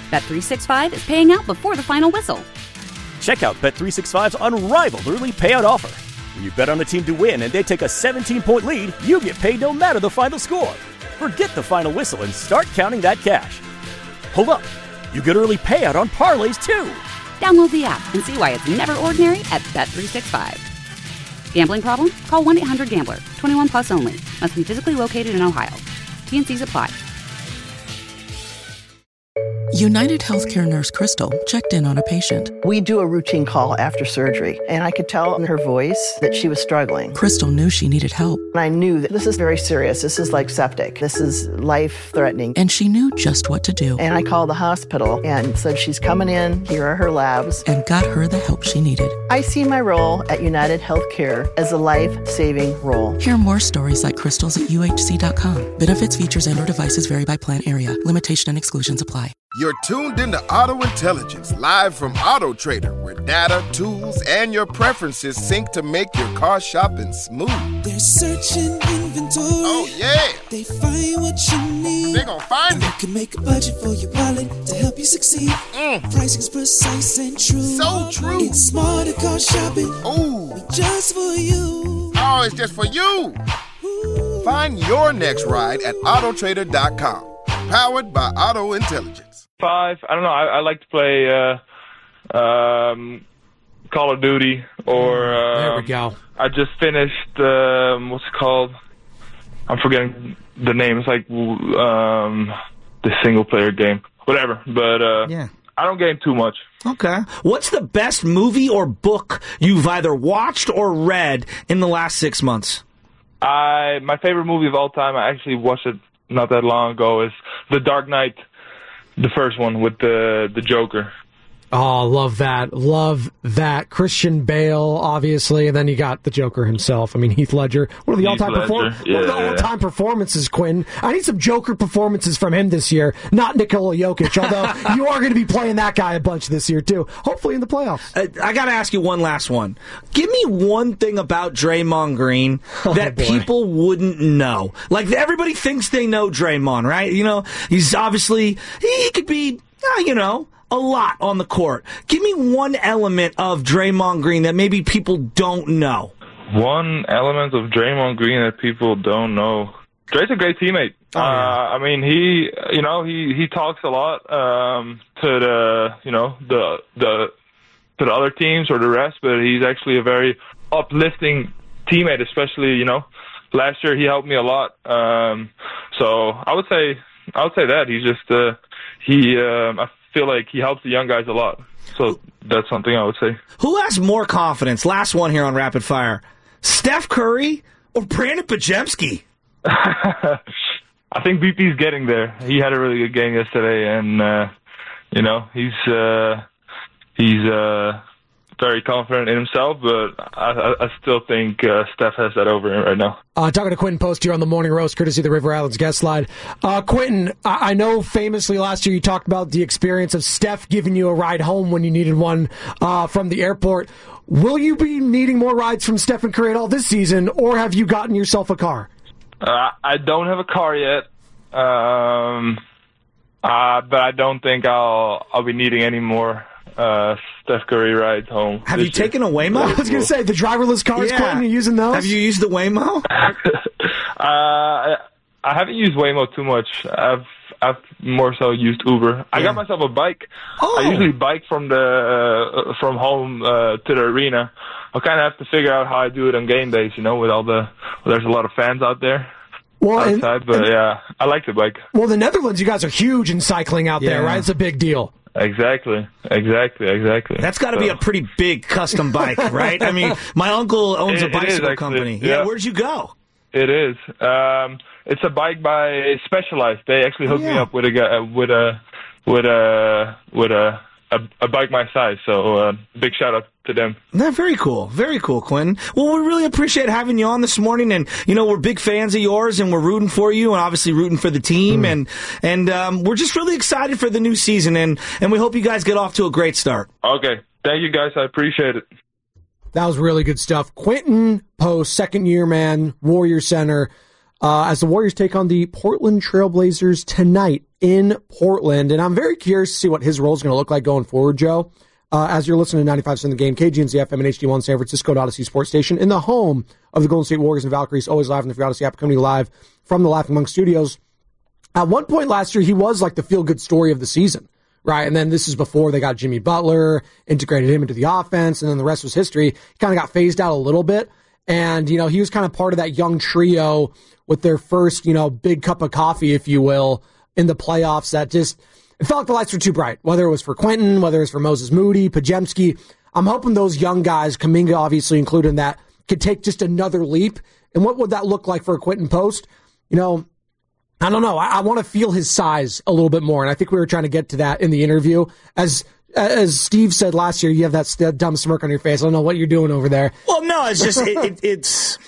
Bet365 is paying out before the final whistle. Check out Bet365's unrivaled early payout offer. When you bet on a team to win and they take a 17-point lead, you get paid no matter the final score. Forget the final whistle and start counting that cash. Hold up. You get early payout on parlays, too. Download the app and see why it's never ordinary at Bet365. Gambling problem? Call 1-800-GAMBLER. 21 plus only. Must be physically located in Ohio. T&Cs apply. United Healthcare nurse Crystal checked in on a patient. We do a routine call after surgery, and I could tell in her voice that she was struggling. Crystal knew she needed help. And I knew that this is very serious. This is like septic. This is life-threatening. And she knew just what to do. And I called the hospital and said, she's coming in. Here are her labs. And got her the help she needed. I see my role at United Healthcare as a life-saving role. Hear more stories like Crystal's at UHC.com. Benefits, features, and/or devices vary by plan area. Limitation and exclusions apply. You're tuned into Auto Intelligence, live from Auto Trader, where data, tools, and your preferences sync to make your car shopping smooth. They're searching inventory. Oh, yeah. They find what you need. They're gonna find it. You can make a budget for your wallet to help you succeed. Pricing's precise and true. So true. It's smarter car shopping. Ooh. Just for you. Oh, it's just for you. Ooh. Find your next ride at Autotrader.com. Powered by Auto Intelligence. 5. I don't know. I like to play Call of Duty or. There we go. I just finished. What's it called? I'm forgetting the name. It's like the single player game. Whatever. But yeah. I don't game too much. Okay. What's the best movie or book you've either watched or read in the last 6 months? My favorite movie of all time, I actually watched it not that long ago, is The Dark Knight, the first one with the Joker. Oh, love that. Love that. Christian Bale, obviously, and then you got the Joker himself. I mean, Heath Ledger. One of the all-time performances, Quinn. I need some Joker performances from him this year, not Nikola Jokic, although you are going to be playing that guy a bunch this year, too. Hopefully in the playoffs. I got to ask you one last one. Give me one thing about Draymond Green that people wouldn't know. Like, everybody thinks they know Draymond, right? You know, he's obviously, he could be, a lot on the court. Give me one element of Draymond Green that maybe people don't know. One element of Draymond Green that people don't know. Dre's a great teammate. Oh, yeah. I mean, he talks a lot to the other teams or the rest, but he's actually a very uplifting teammate. Especially, last year he helped me a lot. So I would say that he's just I feel like he helps the young guys a lot. So that's something I would say. Who has more confidence? Last one here on Rapid Fire. Steph Curry or Brandon Podziemski? I think BP's getting there. He had a really good game yesterday, and he's very confident in himself, but I still think Steph has that over him right now. Talking to Quentin Post here on the Morning Roast, courtesy of the River Islands guest slide. Quentin, I know famously last year you talked about the experience of Steph giving you a ride home when you needed one from the airport. Will you be needing more rides from Stephen Curry at all this season, or have you gotten yourself a car? I don't have a car yet, but I don't think I'll be needing any more Steph Curry rides home. Have you taken a Waymo? I was going to say, the driverless cars, Quentin, you using those? Have you used the Waymo? I haven't used Waymo too much. I've more so used Uber. Yeah. I got myself a bike. Oh. I usually bike from home to the arena. I kind of have to figure out how I do it on game days, with there's a lot of fans out there. Outside, yeah, I like the bike. Well, the Netherlands, you guys are huge in cycling out there, right? It's a big deal. Exactly. That's got to be a pretty big custom bike, right? I mean, my uncle owns a bicycle company. Yeah, where'd you go? It is. It's a bike by Specialized. They actually hooked me up with a bike my size. So big shout out to them. Very cool, Quinn. Well, we really appreciate having you on this morning, and we're big fans of yours, and we're rooting for you, and obviously rooting for the team, and we're just really excited for the new season, and we hope you guys get off to a great start. Okay, thank you guys. I appreciate it. That was really good stuff. Quentin Post, second-year man, Warrior Center, as the Warriors take on the Portland Trailblazers tonight in Portland, and I'm very curious to see what his role is going to look like going forward, Joe. As you're listening to 95.7 The Game, KGNZ FM and HD1 San Francisco at Odyssey Sports Station, in the home of the Golden State Warriors and Valkyries, always live on the Free Odyssey app, coming live from the Laughing Monk Studios. At one point last year, he was like the feel-good story of the season, right? And then this is before they got Jimmy Butler, integrated him into the offense, and then the rest was history. He kind of got phased out a little bit, and, he was kind of part of that young trio with their first, big cup of coffee, if you will, in the playoffs that just... It felt like the lights were too bright, whether it was for Quentin, whether it was for Moses Moody, Pajemski. I'm hoping those young guys, Kuminga obviously included in that, could take just another leap. And what would that look like for a Quentin Post? I don't know. I want to feel his size a little bit more, and I think we were trying to get to that in the interview. As Steve said last year, you have that dumb smirk on your face. I don't know what you're doing over there. Well, no, it's just it's.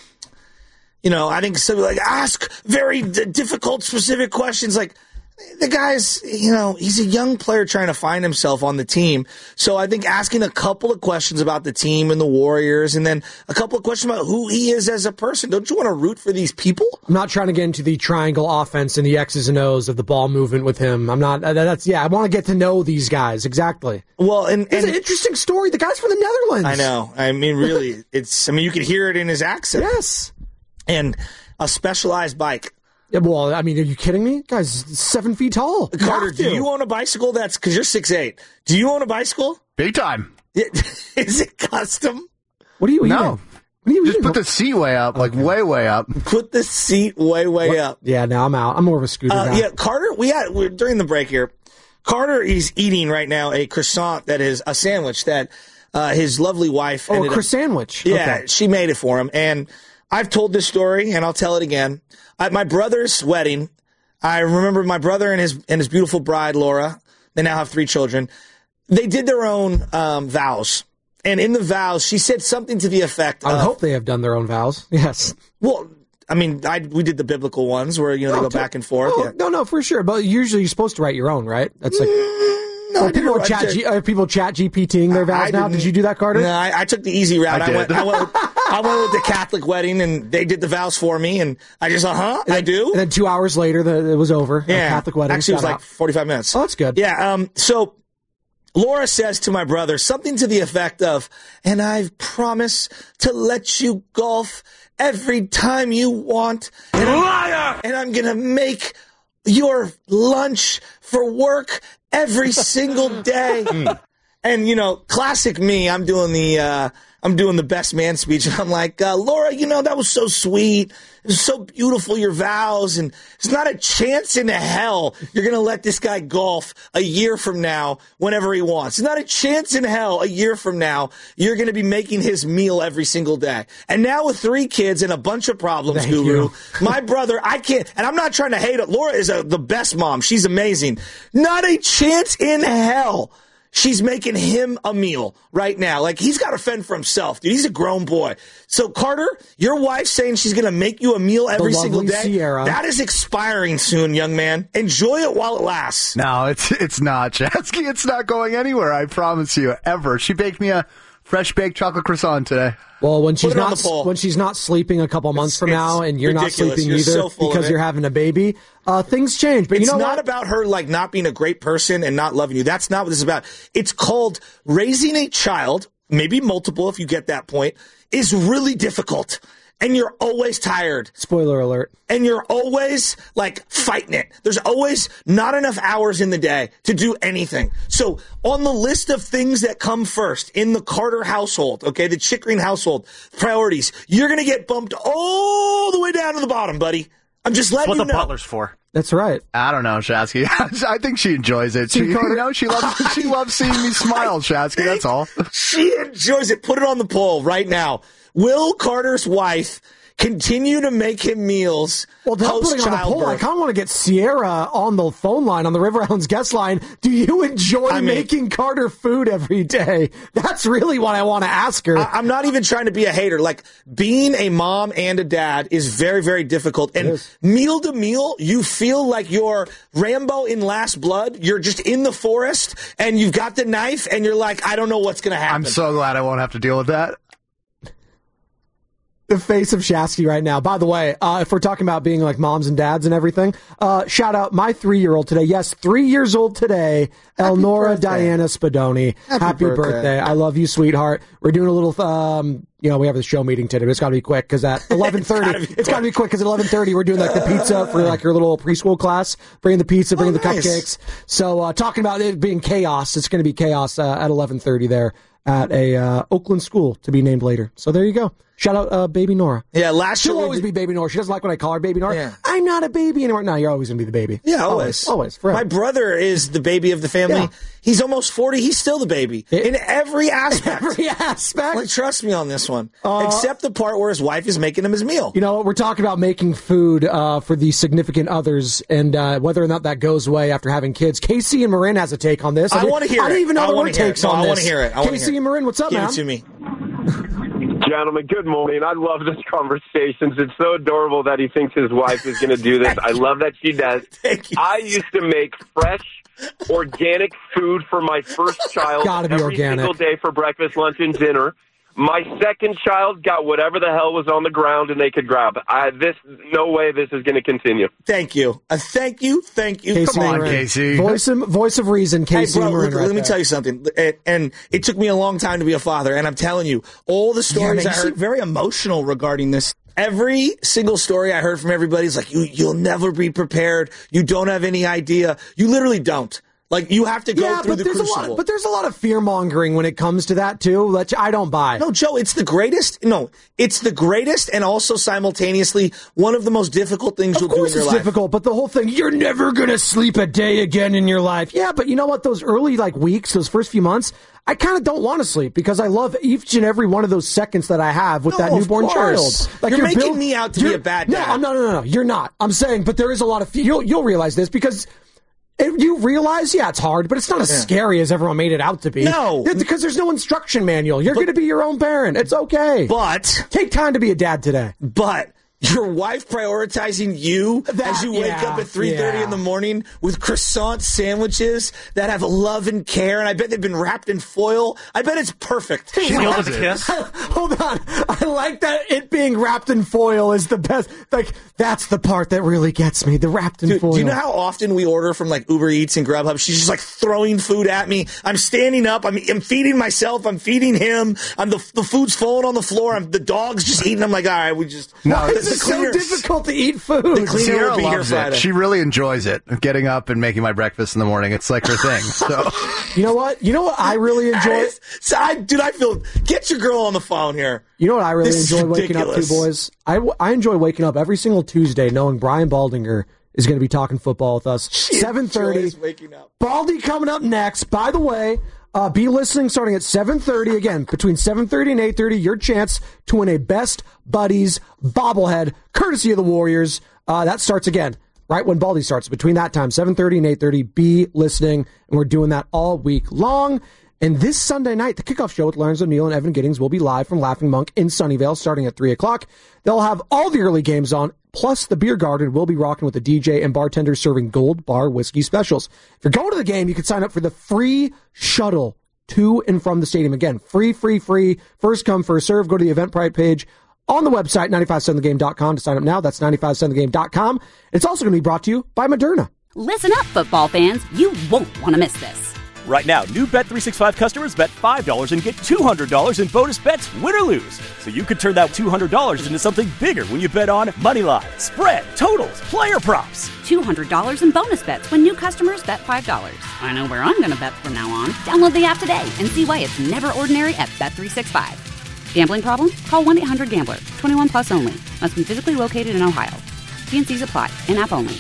I think something like ask very difficult, specific questions like. The guy's, he's a young player trying to find himself on the team. So I think asking a couple of questions about the team and the Warriors and then a couple of questions about who he is as a person. Don't you want to root for these people? I'm not trying to get into the triangle offense and the X's and O's of the ball movement with him. I'm not, I want to get to know these guys. Exactly. Well, and it's an interesting story. The guy's from the Netherlands. I know. I mean, really, you can hear it in his accent. Yes. And a specialized bike. Yeah, well, I mean, are you kidding me? Guy's 7 feet tall. Carter, do you own a bicycle because you're 6'8"? Do you own a bicycle? Big time. Is it custom? What are you eating? No. What are you Just eating? put the seat way up, like way up. Put the seat way up. Yeah, now I'm out. I'm more of a scooter guy. Yeah, Carter, we're during the break here. Carter is eating right now a croissant that is a sandwich that his lovely wife ended up... sandwich. Yeah, okay. She made it for him. And I've told this story, and I'll tell it again. At my brother's wedding, I remember my brother and his beautiful bride, Laura. They now have 3 children. They did their own vows. And in the vows, she said something to the effect of... I hope they have done their own vows. Yes. Well, I mean, we did the biblical ones where, they go back and forth. Oh, yeah. No, for sure. But usually you're supposed to write your own, right? That's like... No, people chat GPTing their vows now. Did you do that, Carter? No, I took the easy route. I went with the Catholic wedding, and they did the vows for me, and I just I do. And then 2 hours later, it was over. Yeah, Catholic wedding. Actually, it was like 45 minutes. Oh, that's good. Yeah. So Laura says to my brother something to the effect of, "And I've promised to let you golf every time you want, and I'm gonna make your lunch for work every single day." And, classic me, I'm doing the best man speech. And I'm like, Laura, that was so sweet. It was so beautiful, your vows. And there's not a chance in hell you're going to let this guy golf a year from now whenever he wants. There's not a chance in hell a year from now you're going to be making his meal every single day. And now with 3 kids and a bunch of problems, Thank Guru, you. my brother, I can't, and I'm not trying to hate it. Laura is the best mom. She's amazing. Not a chance in hell she's making him a meal right now. Like, he's got to fend for himself, dude. He's a grown boy. So, Carter, your wife saying she's going to make you a meal every single day, Sierra. That is expiring soon, young man. Enjoy it while it lasts. No, it's not, Chasky. It's not going anywhere, I promise you, ever. She baked me a fresh baked chocolate croissant today. Well, when she's not sleeping a couple months from now, and you're ridiculous. not sleeping either because you're having a baby, things change. But it's not about her not being a great person and not loving you. That's not what this is about. It's called raising a child, maybe multiple if you get that point, is really difficult. And you're always tired. Spoiler alert. And you're always fighting it. There's always not enough hours in the day to do anything. So on the list of things that come first in the Carter household, okay, the Chickering household priorities, you're going to get bumped all the way down to the bottom, buddy. I'm just letting you know. That's what the butler's for. That's right. I don't know, Shasky. I think she enjoys it. She loves seeing me smile, Shasky. That's all. She enjoys it. Put it on the poll right now. Will Carter's wife continue to make him meals post-childbirth? I kind of want to get Sierra on the phone line, on the River Islands guest line. Do you enjoy making Carter food every day? That's really what I want to ask her. I'm not even trying to be a hater. Being a mom and a dad is very, very difficult. And meal to meal, you feel like you're Rambo in Last Blood. You're just in the forest, and you've got the knife, and you're like, I don't know what's going to happen. I'm so glad I won't have to deal with that. The face of Shasky right now. By the way, if we're talking about being like moms and dads and everything, shout out my 3-year-old today. Yes, 3 years old today. Elnora Diana Spadoni. Happy birthday. I love you, sweetheart. We're doing a little, we have the show meeting today, but it's got to be quick because at 11:30, it's got to be quick because at 11:30 we're doing like the pizza for like your little preschool class. Bringing the pizza, bringing the cupcakes. So talking about it being chaos, it's going to be chaos at 11:30 there at a Oakland school to be named later. So there you go. Shout out Baby Nora. Yeah, last year she'll always be Baby Nora. She doesn't like when I call her Baby Nora. Yeah. I'm not a baby anymore. No, you're always going to be the baby. Yeah, always. Always. Forever. My brother is the baby of the family. Yeah. He's almost 40. He's still the baby. In every aspect. Like, trust me on this one. Except the part where his wife is making him his meal. You know, we're talking about making food for the significant others and whether or not that goes away after having kids. Casey and Marin has a take on this. I want to hear it. I didn't even know there were takes on this. I want to hear it. Casey and Marin, what's up, man? Give it to me. Gentlemen, good morning. I love this conversation. It's so adorable that he thinks his wife is going to do this. I love that she does. I used to make fresh, organic food for my first child every single day for breakfast, lunch, and dinner. My second child got whatever the hell was on the ground and they could grab. No way this is going to continue. Thank you. Thank you. Casey, come on, Casey. Voice of reason, Casey. Hey, bro, let me tell you something. And it took me a long time to be a father. And I'm telling you, all the stories I heard, very emotional regarding this. Every single story I heard from everybody is like, you'll never be prepared. You don't have any idea. You literally don't. Like, you have to go through the crucible. But there's a lot of fear-mongering when it comes to that, too, that I don't buy. No, Joe, it's the greatest. No, it's the greatest and also simultaneously one of the most difficult things you'll do in your life. Of course it's difficult, but the whole thing, you're never going to sleep a day again in your life. Yeah, but you know what? Those early, weeks, those first few months, I kind of don't want to sleep because I love each and every one of those seconds that I have with that newborn child. Like, you're making me out to be a bad dad. No, you're not. I'm saying, but there is a lot of, you'll realize this because you realize, it's hard, but it's not as scary as everyone made it out to be. No. Because there's no instruction manual. You're going to be your own parent. It's okay. But take time to be a dad today. But your wife prioritizing you as you wake up at 3:30 in the morning with croissant sandwiches that have love and care, and I bet they've been wrapped in foil. I bet it's perfect. She loves a kiss. Hold on. I like that it being wrapped in foil is the best. Like, that's the part that really gets me, the wrapped in foil. Do you know how often we order from Uber Eats and Grubhub? She's just throwing food at me. I'm standing up. I'm feeding myself. I'm feeding him. The food's falling on the floor. The dog's just eating. I'm like, all right, we just... No, it's so difficult to eat food. The cleaner Sierra will be here loves Friday. it. She really enjoys it. Getting up and making my breakfast in the morning. It's like her thing. So You know what I really enjoy? Get your girl on the phone here. You know what I really enjoy waking up to, boys? I enjoy waking up every single Tuesday knowing Brian Baldinger is going to be talking football with us. 7:30. Baldy coming up next. By the way, be listening starting at 7:30. Again, between 7:30 and 8:30, your chance to win a Best Buddies bobblehead, courtesy of the Warriors. That starts again right when Baldy starts. Between that time, 7:30 and 8:30, be listening. And we're doing that all week long. And this Sunday night, the kickoff show with Lorenzo Neal and Evan Giddings will be live from Laughing Monk in Sunnyvale starting at 3 o'clock. They'll have all the early games on, plus the beer garden will be rocking with the DJ and bartender serving Gold Bar whiskey specials. If you're going to the game, you can sign up for the free shuttle to and from the stadium. Again, free. First come, first serve. Go to the Eventbrite page on the website, 957thegame.com to sign up now. That's 957thegame.com. It's also going to be brought to you by Moderna. Listen up, football fans. You won't want to miss this. Right now, new Bet365 customers bet $5 and get $200 in bonus bets, win or lose. So you could turn that $200 into something bigger when you bet on moneyline, spread, totals, player props. $200 in bonus bets when new customers bet $5. I know where I'm going to bet from now on. Download the app today and see why it's never ordinary at Bet365. Gambling problem? Call 1-800-GAMBLER. 21 plus only. Must be physically located in Ohio. T&Cs apply. In-app only.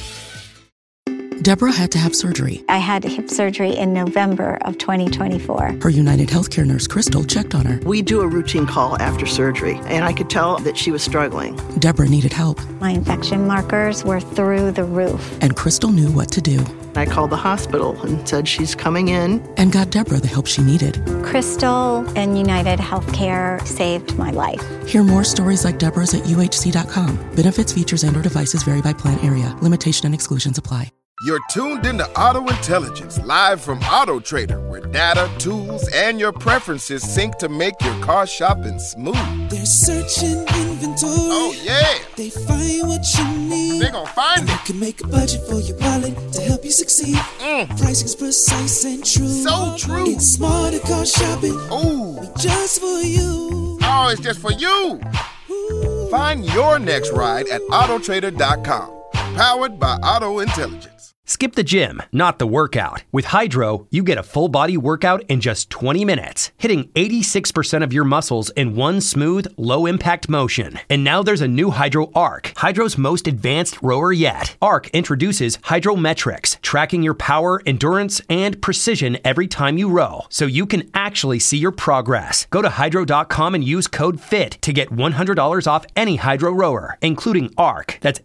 Deborah had to have surgery. I had hip surgery in November of 2024. Her United Healthcare nurse, Crystal, checked on her. We do a routine call after surgery, and I could tell that she was struggling. Deborah needed help. My infection markers were through the roof. And Crystal knew what to do. I called the hospital and said she's coming in. And got Deborah the help she needed. Crystal and United Healthcare saved my life. Hear more stories like Deborah's at UHC.com. Benefits, features, and/or devices vary by plan area. Limitation and exclusions apply. You're tuned into Auto Intelligence, live from Auto Trader, where data, tools, and your preferences sync to make your car shopping smooth. They're searching inventory. Oh, yeah. They find what you need. They're gonna find it. You can make a budget for your wallet to help you succeed. Pricing's precise and true. So true. It's smarter car shopping. Ooh. Just for you. Oh, it's just for you. Find your next ride at Autotrader.com. Powered by Auto Intelligence. Skip the gym, not the workout. With Hydro, you get a full-body workout in just 20 minutes, hitting 86% of your muscles in one smooth, low-impact motion. And now there's a new Hydro Arc, Hydro's most advanced rower yet. Arc introduces Hydrometrics, tracking your power, endurance, and precision every time you row, so you can actually see your progress. Go to Hydro.com and use code FIT to get $100 off any Hydro rower, including Arc. That's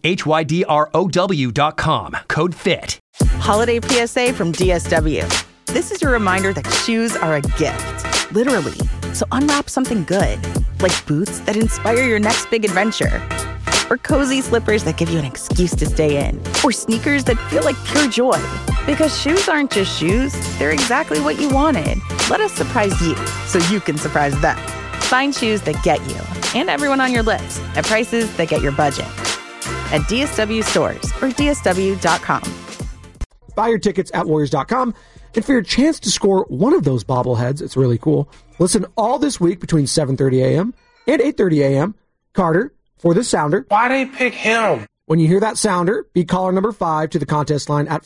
HYDROW.com. Code FIT. Holiday PSA from DSW. This is your reminder that shoes are a gift, literally. So unwrap something good, like boots that inspire your next big adventure, or cozy slippers that give you an excuse to stay in, or sneakers that feel like pure joy. Because shoes aren't just shoes, they're exactly what you wanted. Let us surprise you so you can surprise them. Find shoes that get you and everyone on your list at prices that get your budget. At DSW stores or DSW.com. Buy your tickets at Warriors.com. And for your chance to score one of those bobbleheads, it's really cool. Listen all this week between 7:30 a.m. and 8:30 a.m. Carter, for the sounder. Why they pick him? When you hear that sounder, be caller number 5 to the contest line at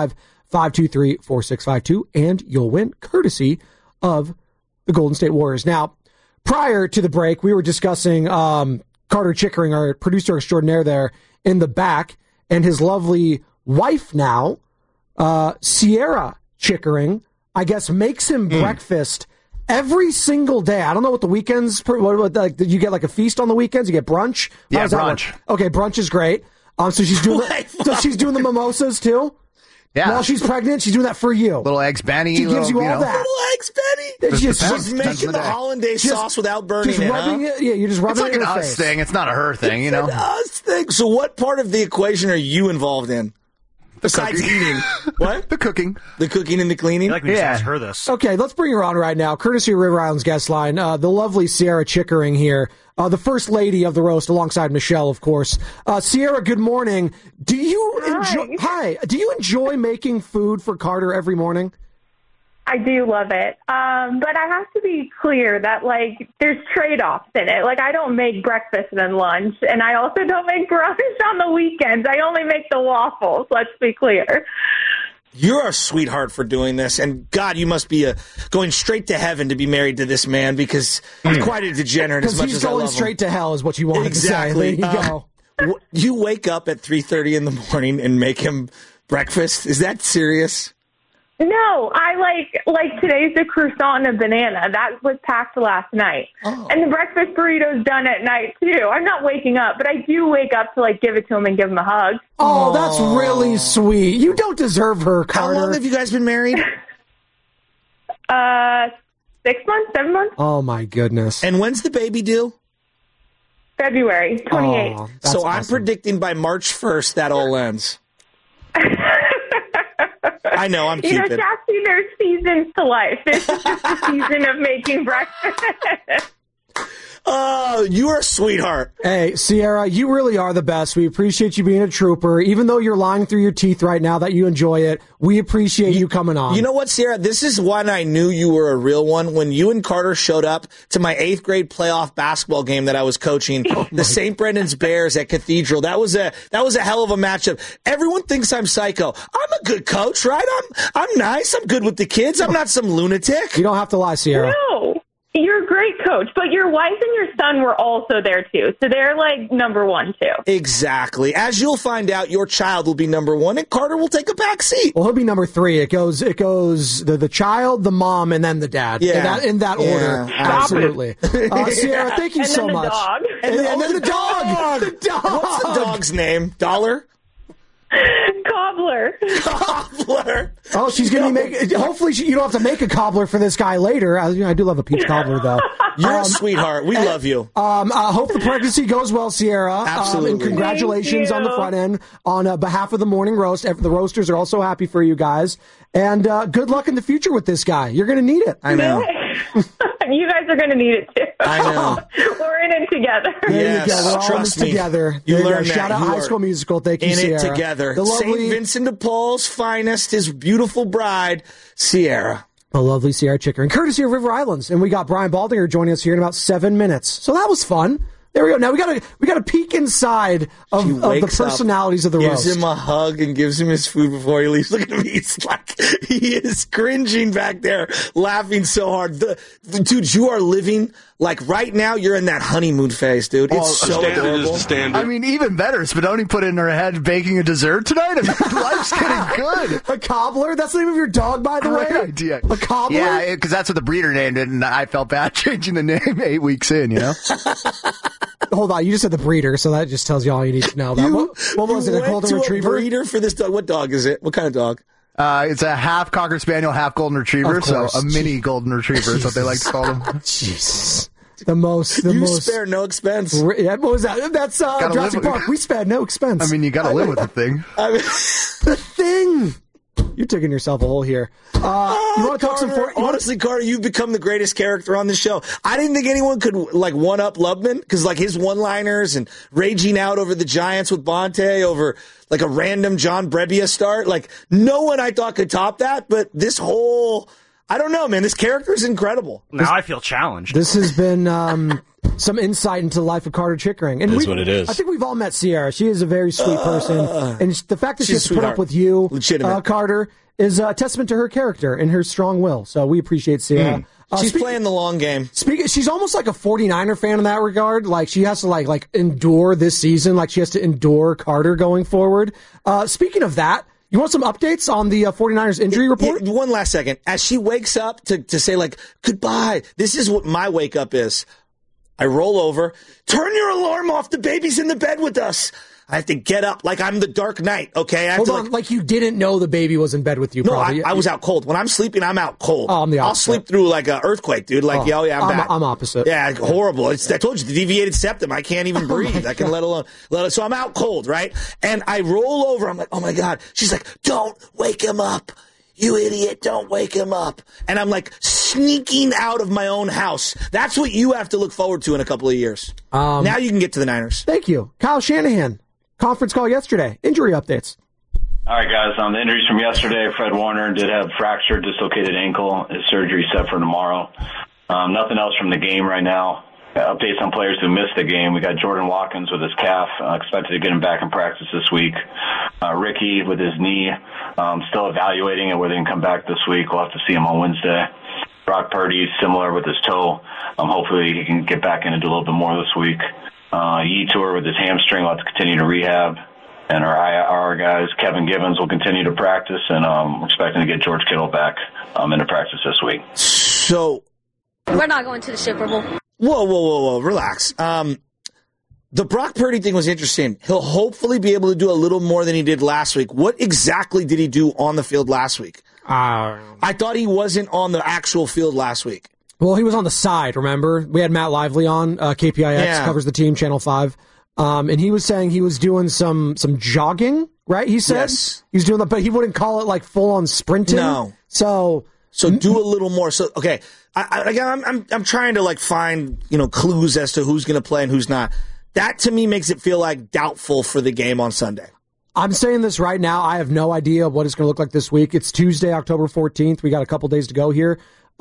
415-523-4652, and you'll win courtesy of the Golden State Warriors. Now, prior to the break, we were discussing Carter Chickering, our producer extraordinaire there in the back, and his lovely wife now, Sierra Chickering, I guess, makes him breakfast every single day. I don't know what the weekends, like, did you get like a feast on the weekends? You get brunch? Yeah, brunch. Okay, brunch is great. So she's doing she's doing the mimosas too? Yeah. While she's pregnant, she's doing that for you. Little eggs Benny. She gives you all that. Little eggs Benny? She's making the hollandaise sauce without burning just rubbing it. Yeah, you're just rubbing it in her face. It's like an us thing. It's not a her thing, you know? It's an us thing. So what part of the equation are you involved in? Besides eating. What? The cooking. The cooking and the cleaning? I like when you ask her this. Okay, let's bring her on right now. Courtesy of River Island's guest line, the lovely Sierra Chickering here, the first lady of the roast alongside Michelle, of course. Sierra, good morning. Do you enjoy making food for Carter every morning? I do love it. But I have to be clear that, like, there's trade-offs in it. Like, I don't make breakfast and lunch, and I also don't make brunch on the weekends. I only make the waffles, let's be clear. You're a sweetheart for doing this, and God, you must be going straight to heaven to be married to this man, because he's quite a degenerate as much as I love him. Because he's going straight to hell is what you want to say. There you go. You wake up at 3:30 in the morning and make him breakfast? Is that serious? No, I like today's the croissant and a banana. That was packed last night. Oh. And the breakfast burrito's done at night, too. I'm not waking up, but I do wake up to, like, give it to him and give him a hug. Oh, that's really sweet. You don't deserve her, Carter. How long have you guys been married? 6 months, 7 months. Oh, my goodness. And when's the baby due? February 28th. Oh, so I'm predicting by March 1st that all ends. I know, I'm Cupid. You know, Cassie, there's seasons to life. This is just the season of making breakfast. Oh, you're a sweetheart. Hey, Sierra, you really are the best. We appreciate you being a trooper. Even though you're lying through your teeth right now that you enjoy it, we appreciate you coming on. You know what, Sierra? This is when I knew you were a real one. When you and Carter showed up to my 8th grade playoff basketball game that I was coaching, the St. Brendan's Bears at Cathedral. That was a hell of a matchup. Everyone thinks I'm psycho. I'm a good coach, right? I'm nice. I'm good with the kids. I'm not some lunatic. You don't have to lie, Sierra. No. You're a great coach, but your wife and your son were also there, too. So they're, like, number one, too. Exactly. As you'll find out, your child will be number one, and Carter will take a back seat. Well, he'll be number 3. It goes the child, the mom, and then the dad. Yeah. In that order. Absolutely. Sierra, thank you so much. Dog. And then the dog. The dog. What's the dog's name? Dollar? Cobb cobbler. Cobbler. Oh, she's going to be making. Hopefully, you don't have to make a cobbler for this guy later. I do love a peach cobbler, though. You're a sweetheart. We love you. I hope the pregnancy goes well, Sierra. Absolutely. And congratulations on the front end. On behalf of the morning roast, the roasters are also happy for you guys. And good luck in the future with this guy. You're going to need it. I know. You guys are going to need it too. I know. We're in it together. There you go. We're all in this together. You learn that. Shout out High School Musical. Thank you, Sierra. In it together. The lovely St. Vincent de Paul's finest, his beautiful bride, Sierra. The lovely Sierra Chickering, courtesy of River Islands. And we got Brian Baldinger joining us here in about 7 minutes. So that was fun. There we go. Now we got a peek inside of the personalities of the roast. Gives him a hug and gives him his food before he leaves. Look at him. He's like, he is cringing back there, laughing so hard. Dude, you are living, like right now, you're in that honeymoon phase, dude. It's so adorable. I mean, even better. Spadoni put in her head baking a dessert tonight. I mean, life's getting good. A cobbler? That's the name of your dog, by the way? Great idea. A cobbler? Yeah, because that's what the breeder named it, and I felt bad changing the name 8 weeks in, you know? Hold on, you just said the breeder, so that just tells you all you need to know. What was it, a golden retriever? A breeder for this dog. What dog is it? What kind of dog? It's a half Cocker Spaniel, half Golden Retriever, so a mini Golden Retriever is what they like to call them. Jesus. The most. Spare no expense. What was that? That's Jurassic Park. We spared no expense. I mean, you got to live with the thing. The thing. You're digging yourself a hole here. You want to talk some? Honestly, Carter, you've become the greatest character on the show. I didn't think anyone could like one up Lubman because like his one-liners and raging out over the Giants with Bonte over like a random John Brebbia start. Like no one I thought could top that. But this whole, I don't know, man. This character is incredible. Now I feel challenged. This has been some insight into the life of Carter Chickering. And that's what it is. I think we've all met Sierra. She is a very sweet person. And the fact that she has to put up with you, Carter, is a testament to her character and her strong will. So we appreciate Sierra. She's playing the long game. She's almost like a 49er fan in that regard. Like she has to like endure this season. Like she has to endure Carter going forward. Speaking of that, you want some updates on the 49ers injury report? Yeah, one last second. As she wakes up to say like, goodbye, this is what my wake up is. I roll over, turn your alarm off, the baby's in the bed with us. I have to get up like I'm the Dark Knight, okay? Hold on, like you didn't know the baby was in bed with you, no, probably. I was out cold. When I'm sleeping, I'm out cold. Oh, I'm the opposite. I'll sleep through like an earthquake, dude. Like, I'm bad. I'm opposite. Yeah, horrible. I told you, the deviated septum. I can't even breathe. I can let alone. So I'm out cold, right? And I roll over. I'm like, oh my God. She's like, don't wake him up. You idiot, don't wake him up. And I'm like sneaking out of my own house. That's what you have to look forward to in a couple of years. Now you can get to the Niners. Thank you. Kyle Shanahan, conference call yesterday. Injury updates. All right, guys. The injuries from yesterday, Fred Warner did have fractured, dislocated ankle. His surgery set for tomorrow. Nothing else from the game right now. Updates on players who missed the game. We got Jordan Watkins with his calf. Expected to get him back in practice this week. Ricky with his knee. Still evaluating it, whether he can come back this week. We'll have to see him on Wednesday. Brock Purdy, similar with his toe. Hopefully he can get back in and do a little bit more this week. Yetur with his hamstring will have to continue to rehab. And our IR guys, Kevin Givens, will continue to practice. And we're expecting to get George Kittle back into practice this week. So we're not going to the Super Bowl. Whoa. Relax. The Brock Purdy thing was interesting. He'll hopefully be able to do a little more than he did last week. What exactly did he do on the field last week? I thought he wasn't on the actual field last week. Well, he was on the side, remember? We had Matt Lively on, KPIX, covers the team, Channel 5. And he was saying he was doing some jogging, right? He said he was doing that, but he wouldn't call it like full-on sprinting. No. So do a little more. So, okay. I'm trying to like find, clues as to who's going to play and who's not. That to me makes it feel like doubtful for the game on Sunday. I'm saying this right now. I have no idea what it's going to look like this week. It's Tuesday, October 14th. We got a couple days to go here.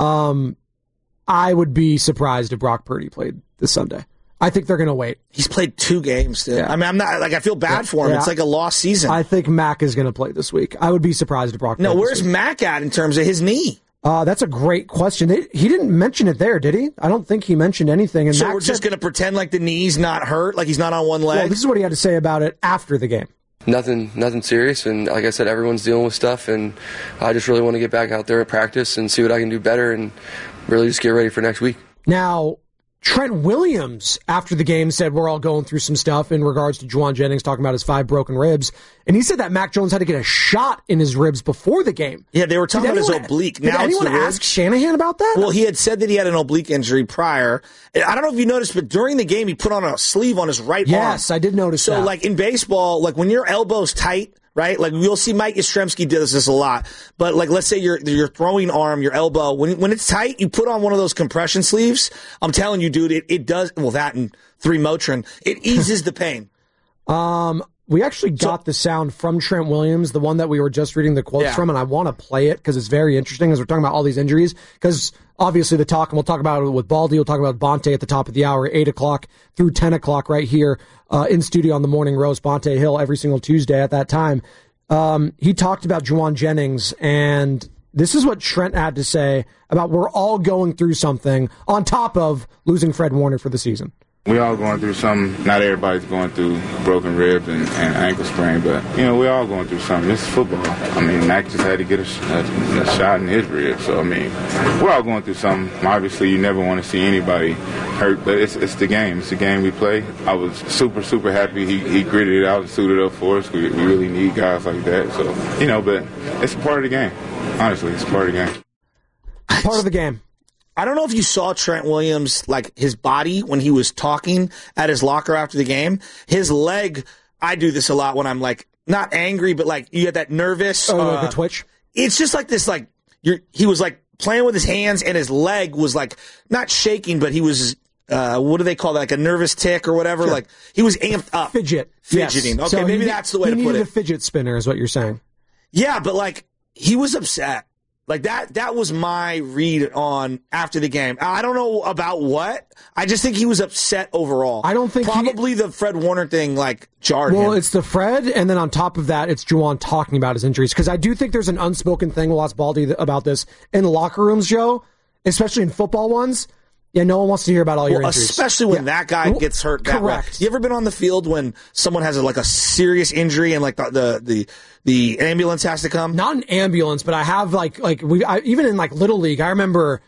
I would be surprised if Brock Purdy played this Sunday. I think they're going to wait. He's played 2 games, dude. Yeah. I mean, I'm not I feel bad for him. Yeah. It's like a lost season. I think Mac is going to play this week. I would be surprised if Brock. No, where's Mac at in terms of his knee? That's a great question. He didn't mention it there, did he? I don't think he mentioned anything. And so we're just going to pretend like the knee's not hurt, like he's not on one leg? Well, this is what he had to say about it after the game. Nothing serious, and like I said, everyone's dealing with stuff, and I just really want to get back out there and practice and see what I can do better and really just get ready for next week. Now, Trent Williams, after the game, said we're all going through some stuff in regards to Jauan Jennings talking about his 5 broken ribs. And he said that Mac Jones had to get a shot in his ribs before the game. Yeah, they were talking about his oblique. Did anyone ask Shanahan about that? Well, he had said that he had an oblique injury prior. I don't know if you noticed, but during the game, he put on a sleeve on his right arm. Yes, I did notice that. So, like in baseball, like when your elbow's tight, right? Like you'll see Mike Yastrzemski does this a lot. But like let's say your throwing arm, your elbow, when it's tight, you put on one of those compression sleeves. I'm telling you, dude, it does. Well, that and 3 Motrin, it eases the pain. We actually got the sound from Trent Williams, the one that we were just reading the quotes from, and I want to play it because it's very interesting as we're talking about all these injuries. Because obviously and we'll talk about it with Baldy, we'll talk about Bonte at the top of the hour, 8 o'clock through 10 o'clock right here in studio on the Morning Roast, Bonte Hill, every single Tuesday at that time. He talked about Jauan Jennings, and this is what Trent had to say about we're all going through something on top of losing Fred Warner for the season. We all going through something. Not everybody's going through broken ribs and ankle sprain, but, we're all going through something. This is football. I mean, Mac just had to get a shot in his rib. So, I mean, we're all going through something. Obviously, you never want to see anybody hurt, but it's the game. It's the game we play. I was super, super happy he gritted it out and suited up for us. We really need guys like that. So, but it's a part of the game. Honestly, it's part of the game. Part of the game. I don't know if you saw Trent Williams, like his body when he was talking at his locker after the game. His leg, I do this a lot when I'm like not angry, but like you get that nervous. Like a twitch. It's just like this, like he was like playing with his hands and his leg was like not shaking, but he was, what do they call that? Like a nervous tick or whatever. Sure. Like he was amped up. Fidgeting. Yes. Okay, so maybe that's the way to put it. He needed a fidget spinner is what you're saying. Yeah, but like he was upset. Like that was my read on after the game. I don't know about what. I just think he was upset overall. I don't think probably the Fred Warner thing like jarred him. Well, it's the Fred, and then on top of that, it's Jauan talking about his injuries. Because I do think there's an unspoken thing, we'll ask Baldy about this, in locker rooms, Joe, especially in football ones. Yeah, no one wants to hear about all your injuries. Especially when that guy gets hurt that Correct. way. You ever been on the field when someone has like a serious injury and like the ambulance has to come? Not an ambulance, but I have even in like Little League, I remember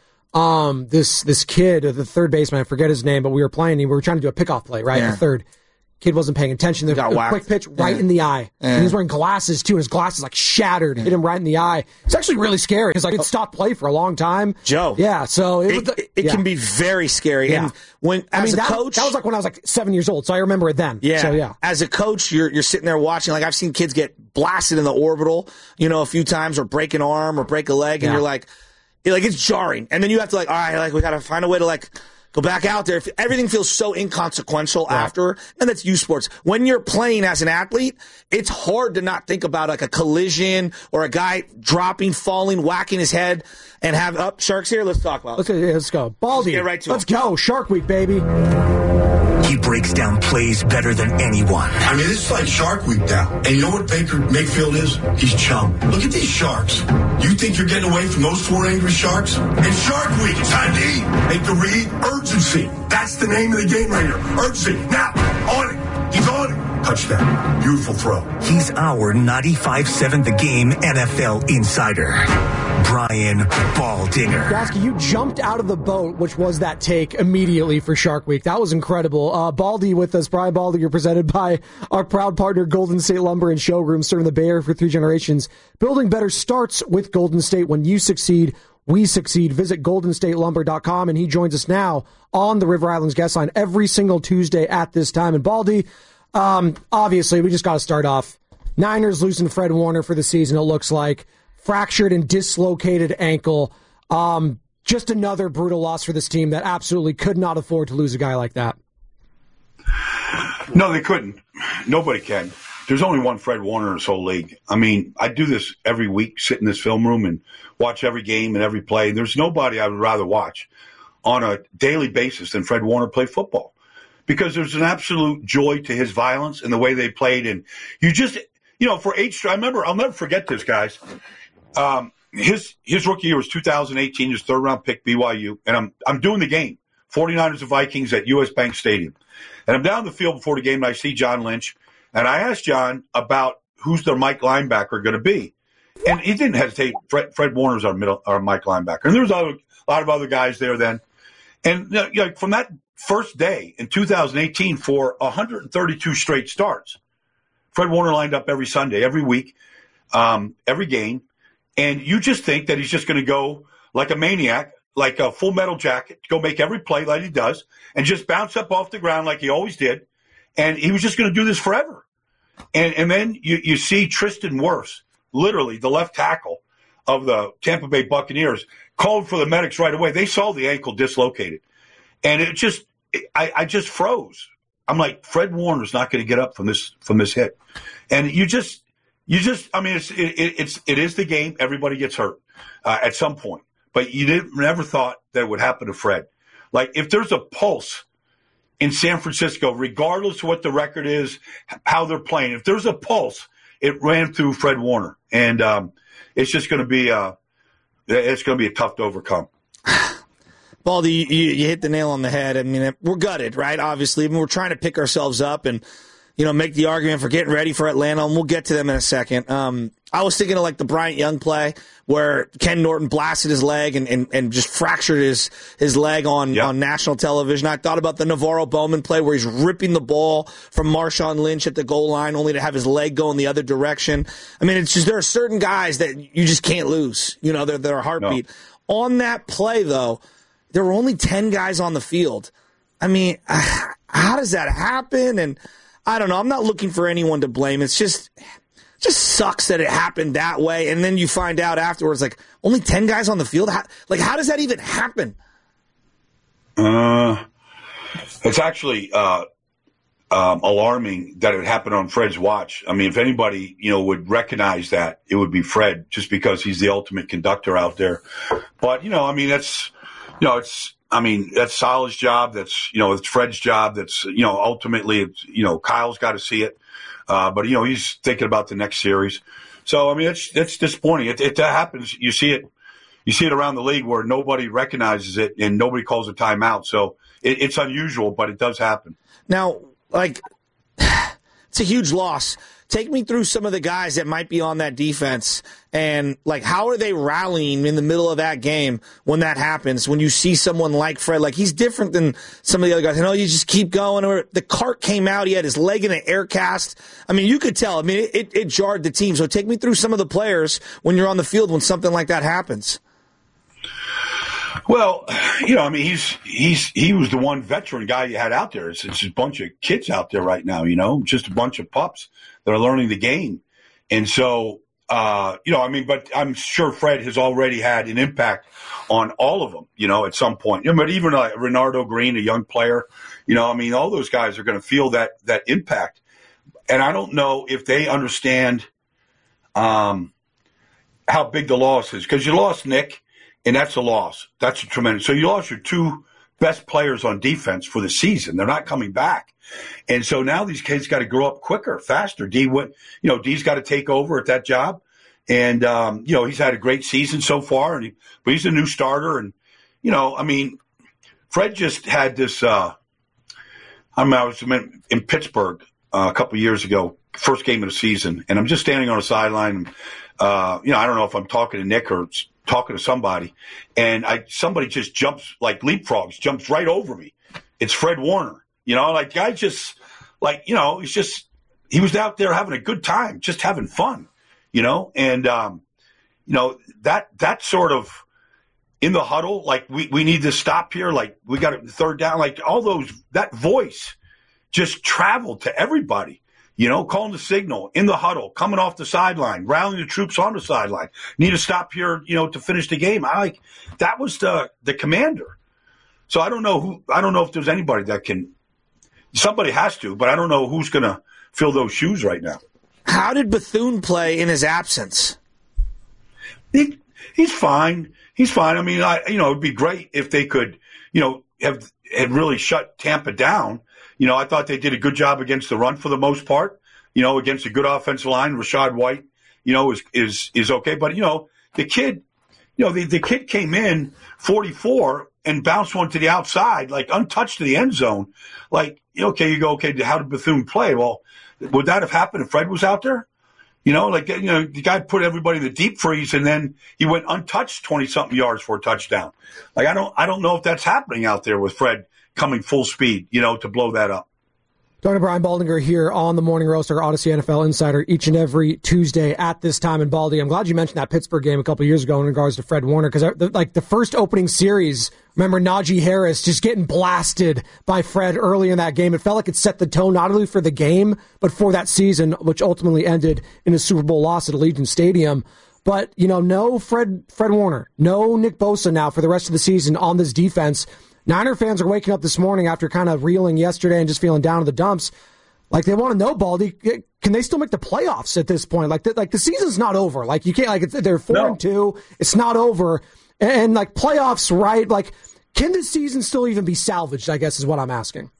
this kid, the third baseman, I forget his name, but we were playing, we were trying to do a pickoff play, right? Yeah. The third. Kid wasn't paying attention. There was a quick pitch right in the eye. Yeah. And he was wearing glasses, too. His glasses, like, shattered. Hit him right in the eye. It's actually really scary. Because, it stopped play for a long time. Joe. Yeah, so... It can be very scary. Yeah. And as a coach... That was like when I was like 7 years old, so I remember it then. Yeah. So, yeah. As a coach, you're sitting there watching. Like, I've seen kids get blasted in the orbital, a few times, or break an arm, or break a leg, and you're like, it's jarring. And then you have to, all right, we got to find a way to, go back out there. If everything feels so inconsequential after, and that's youth sports. When you're playing as an athlete, it's hard to not think about a collision or a guy dropping, falling, whacking his head, and have Sharks here. Let's talk about it. Let's go. Baldy. Let's get right to Let's go. Shark Week, baby. He breaks down plays better than anyone. I mean, this is like Shark Week now. And you know what Baker Mayfield is? He's chum. Look at these sharks. You think you're getting away from those 4 angry sharks? It's Shark Week. It's time to eat. Make the read. Urgency. That's the name of the game right here. Urgency. Now, on it. He's on it. Touchdown. Beautiful throw. He's our 95.7 The Game NFL insider, Brian Baldinger. Grasky, you jumped out of the boat, which was that take immediately for Shark Week. That was incredible. Baldy with us, Brian Baldinger, presented by our proud partner, Golden State Lumber and Showroom, serving the Bay Area for 3 generations. Building better starts with Golden State. When you succeed, we succeed. Visit goldenstatelumber.com, and he joins us now on the River Islands guest line every single Tuesday at this time. And Baldy, obviously, we just got to start off. Niners losing Fred Warner for the season, it looks like. Fractured and dislocated ankle. Just another brutal loss for this team that absolutely could not afford to lose a guy like that. No, they couldn't. Nobody can. There's only one Fred Warner in this whole league. I mean, I do this every week, sit in this film room and watch every game and every play. There's nobody I would rather watch on a daily basis than Fred Warner play football, because there's an absolute joy to his violence and the way they played. And you just, for I remember, I'll never forget this, guys. His rookie year was 2018, his 3rd round pick, BYU. And I'm doing the game, 49ers and Vikings at US Bank Stadium. And I'm down the field before the game and I see John Lynch. And I asked John about who's their Mike linebacker going to be. And he didn't hesitate. Fred Warner's our Mike linebacker. And there was a lot of other guys there then. And from that first day in 2018 for 132 straight starts. Fred Warner lined up every Sunday, every week, every game. And you just think that he's just going to go like a maniac, like a Full Metal Jacket, go make every play like he does, and just bounce up off the ground like he always did. And he was just going to do this forever. And then you see Tristan Wirfs, literally the left tackle of the Tampa Bay Buccaneers, called for the medics right away. They saw the ankle dislocated. And it just I just froze. I'm like, Fred Warner's not going to get up from this hit. And you just I mean, it is the game. Everybody gets hurt at some point. But you never thought that it would happen to Fred. Like, if there's a pulse in San Francisco, regardless of what the record is, how they're playing, if there's a pulse, it ran through Fred Warner. And it's just going to be a tough to overcome. Baldy, you hit the nail on the head. I mean, we're gutted, right? Obviously, I mean, we're trying to pick ourselves up and, make the argument for getting ready for Atlanta, and we'll get to them in a second. I was thinking of like the Bryant Young play where Ken Norton blasted his leg and just fractured his leg on national television. I thought about the Navarro Bowman play where he's ripping the ball from Marshawn Lynch at the goal line only to have his leg go in the other direction. I mean, it's just there are certain guys that you just can't lose. They're a heartbeat. No. On that play, though, there were only 10 guys on the field. I mean, how does that happen? And I don't know. I'm not looking for anyone to blame. It's just sucks that it happened that way. And then you find out afterwards, like, only 10 guys on the field? How does that even happen? It's actually alarming that it happened on Fred's watch. I mean, if anybody, would recognize that, it would be Fred, just because he's the ultimate conductor out there. But, I mean, that's Saleh's job. It's Fred's job. That's, ultimately, Kyle's got to see it. But he's thinking about the next series. So, I mean, it's disappointing. It happens. You see it around the league where nobody recognizes it and nobody calls a timeout. So it's unusual, but it does happen. Now, it's a huge loss. Take me through some of the guys that might be on that defense and, how are they rallying in the middle of that game when that happens, when you see someone like Fred? He's different than some of the other guys. You just keep going. Or the cart came out. He had his leg in an air cast. I mean, you could tell. I mean, it jarred the team. So take me through some of the players when you're on the field when something like that happens. Well, I mean, he was the one veteran guy you had out there. It's a bunch of kids out there right now, just a bunch of pups that are learning the game. And so, I mean, but I'm sure Fred has already had an impact on all of them, at some point. But even Renardo Green, a young player, I mean, all those guys are going to feel that impact. And I don't know if they understand how big the loss is, because you lost Nick. And that's a loss. That's a tremendous. So you lost your two best players on defense for the season. They're not coming back. And so now these kids got to grow up quicker, faster. D's got to take over at that job. And, he's had a great season so far, but he's a new starter. And, I mean, Fred just had this, I was in Pittsburgh a couple of years ago, first game of the season. And I'm just standing on a sideline. I don't know if I'm talking to Nick or talking to somebody, and somebody just jumps, leapfrogs, jumps right over me. It's Fred Warner. Guy just, he was out there having a good time, just having fun, and, that sort of in the huddle, we need to stop here. We got a third down, all those, that voice just traveled to everybody. Calling the signal in the huddle, coming off the sideline, rallying the troops on the sideline. Need to stop here, to finish the game. That was the commander. So I don't know if there's anybody that can. Somebody has to, but I don't know who's going to fill those shoes right now. How did Bethune play in his absence? He's fine. He's fine. I mean, it'd be great if they could, have really shut Tampa down. I thought they did a good job against the run for the most part, against a good offensive line. Rashad White, is okay. But, the kid, the kid came in 44 and bounced one to the outside, untouched to the end zone. Okay, how did Bethune play? Well, would that have happened if Fred was out there? The guy put everybody in the deep freeze and then he went untouched 20-something yards for a touchdown. I don't know if that's happening out there with Fred coming full speed, to blow that up. Dr. Brian Baldinger here on the Morning Roast, our Odyssey NFL Insider, each and every Tuesday at this time. And Baldy, I'm glad you mentioned that Pittsburgh game a couple years ago in regards to Fred Warner, because the first opening series, remember Najee Harris just getting blasted by Fred early in that game. It felt like it set the tone not only for the game, but for that season, which ultimately ended in a Super Bowl loss at Allegiant Stadium. But, no Fred Warner, no Nick Bosa now for the rest of the season on this defense. Niner fans are waking up this morning after kind of reeling yesterday and just feeling down in the dumps. Like, they want to know, Baldy, can they still make the playoffs at this point? Like the season's not over. Like, you can't, they're 4-2. It's not over. And playoffs, right? Like, can this season still even be salvaged, I guess is what I'm asking.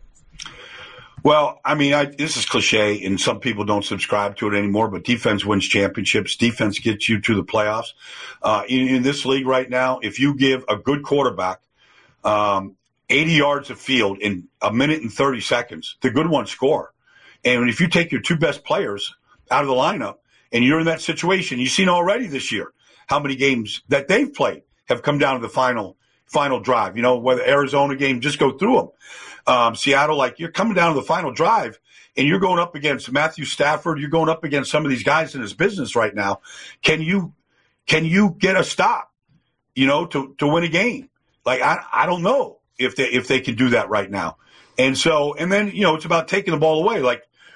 Well, this is cliche, and some people don't subscribe to it anymore, but defense wins championships. Defense gets you to the playoffs. In this league right now, if you give a good quarterback 80 yards of field in a minute and 30 seconds, the good ones score. And if you take your two best players out of the lineup and you're in that situation, you've seen already this year how many games that they've played have come down to the final drive. Whether Arizona game, just go through them. Seattle, you're coming down to the final drive and you're going up against Matthew Stafford. You're going up against some of these guys in his business right now. Can you get a stop, to win a game? I don't know if they can do that right now. And then, it's about taking the ball away.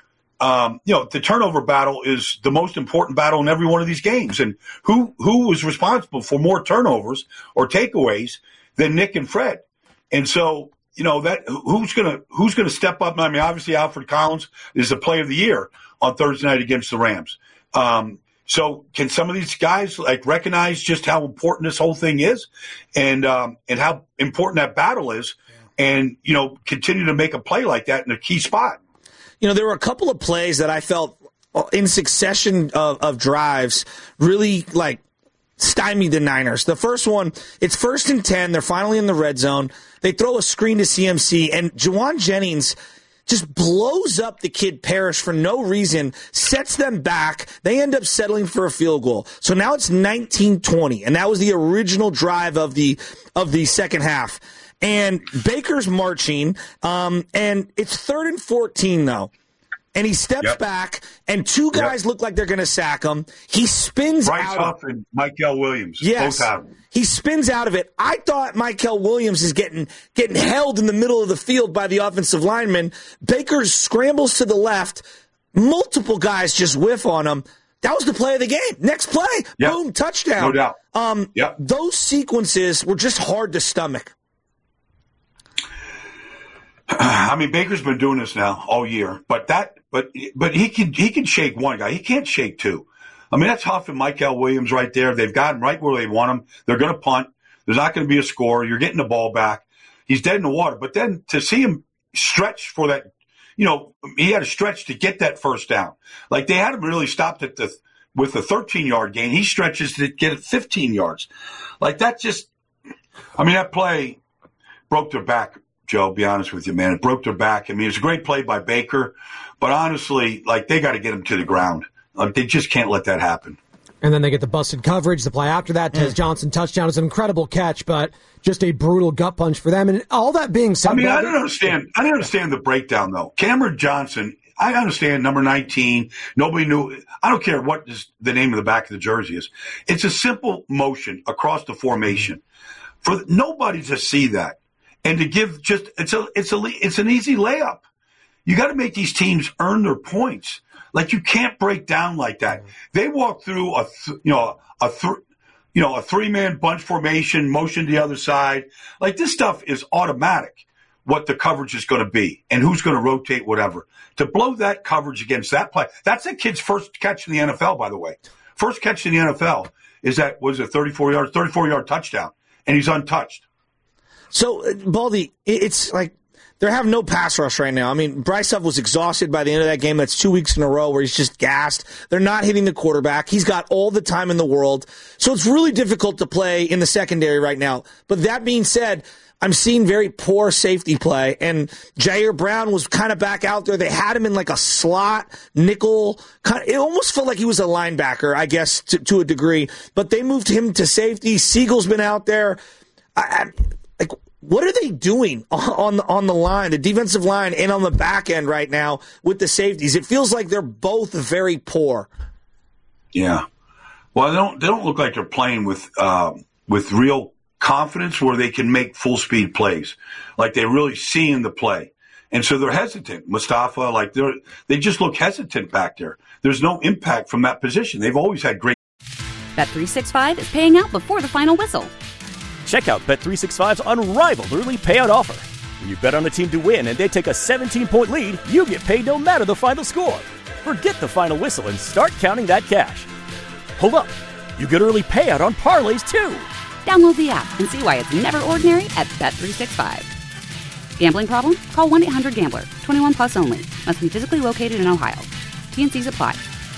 The turnover battle is the most important battle in every one of these games. And who was responsible for more turnovers or takeaways than Nick and Fred? And so, that who's going to step up? Obviously Alfred Collins is the play of the year on Thursday night against the Rams. So can some of these guys recognize just how important this whole thing is and how important that battle is and, continue to make a play like that in a key spot? There were a couple of plays that I felt in succession of drives really stymied the Niners. The first one, it's 1st and 10. They're finally in the red zone. They throw a screen to CMC and Juwan Jennings just blows up the kid Parrish for no reason, sets them back. They end up settling for a field goal. So now it's 19-20, and that was the original drive of the second half. And Baker's marching, and it's 3rd and 14, though. And he steps back, and two guys look like they're going to sack him. He spins Bryce out. Huff and Michael Williams. Yes. Both have him. He spins out of it. I thought Michael Williams is getting held in the middle of the field by the offensive lineman. Baker scrambles to the left. Multiple guys just whiff on him. That was the play of the game. Next play, boom, touchdown. No doubt. Those sequences were just hard to stomach. Baker's been doing this now all year, but he can shake one guy. He can't shake two. That's Huff and Michael Williams right there. They've got him right where they want him. They're going to punt. There's not going to be a score. You're getting the ball back. He's dead in the water. But then to see him stretch for that, he had a stretch to get that first down. They had him really stopped with the 13-yard gain. He stretches to get it 15 yards. That play broke their back. Joe, be honest with you, man. It broke their back. It's a great play by Baker, but honestly, they got to get him to the ground. They just can't let that happen. And then they get the busted coverage. The play after that, Tez Johnson touchdown is an incredible catch, but just a brutal gut punch for them. And all that being said, I don't understand the breakdown though. Cameron Johnson, I understand number 19. Nobody knew. I don't care what the name of the back of the jersey is. It's a simple motion across the formation for nobody to see that. And to give it's an easy layup. You got to make these teams earn their points. You can't break down like that. They walk through a 3-man bunch formation, motion to the other side. This stuff is automatic. What the coverage is going to be and who's going to rotate whatever. To blow that coverage against that play, that's a kid's first catch in the NFL, by the way. First catch in the NFL is that was a 34-yard touchdown, and he's untouched. So, Baldy, it's they have no pass rush right now. Bryce Huff was exhausted by the end of that game. That's 2 weeks in a row where he's just gassed. They're not hitting the quarterback. He's got all the time in the world. So it's really difficult to play in the secondary right now. But that being said, I'm seeing very poor safety play. And Jair Brown was kind of back out there. They had him in a slot, nickel. It almost felt like he was a linebacker, I guess, to a degree. But they moved him to safety. Siegel's been out there. what are they doing on the line, the defensive line, and on the back end right now with the safeties? It feels like they're both very poor. Yeah. Well, they don't look like they're playing with real confidence where they can make full speed plays, like they're really seeing the play, and so they're hesitant. Mustafa, they just look hesitant back there. There's no impact from that position. They've always had great. Bet365 is paying out before the final whistle. Check out Bet365's unrivaled early payout offer. When you bet on a team to win and they take a 17-point lead, you get paid no matter the final score. Forget the final whistle and start counting that cash. Hold up. You get early payout on parlays, too. Download the app and see why it's never ordinary at Bet365. Gambling problem? Call 1-800-GAMBLER. 21 plus only. Must be physically located in Ohio. T&Cs apply.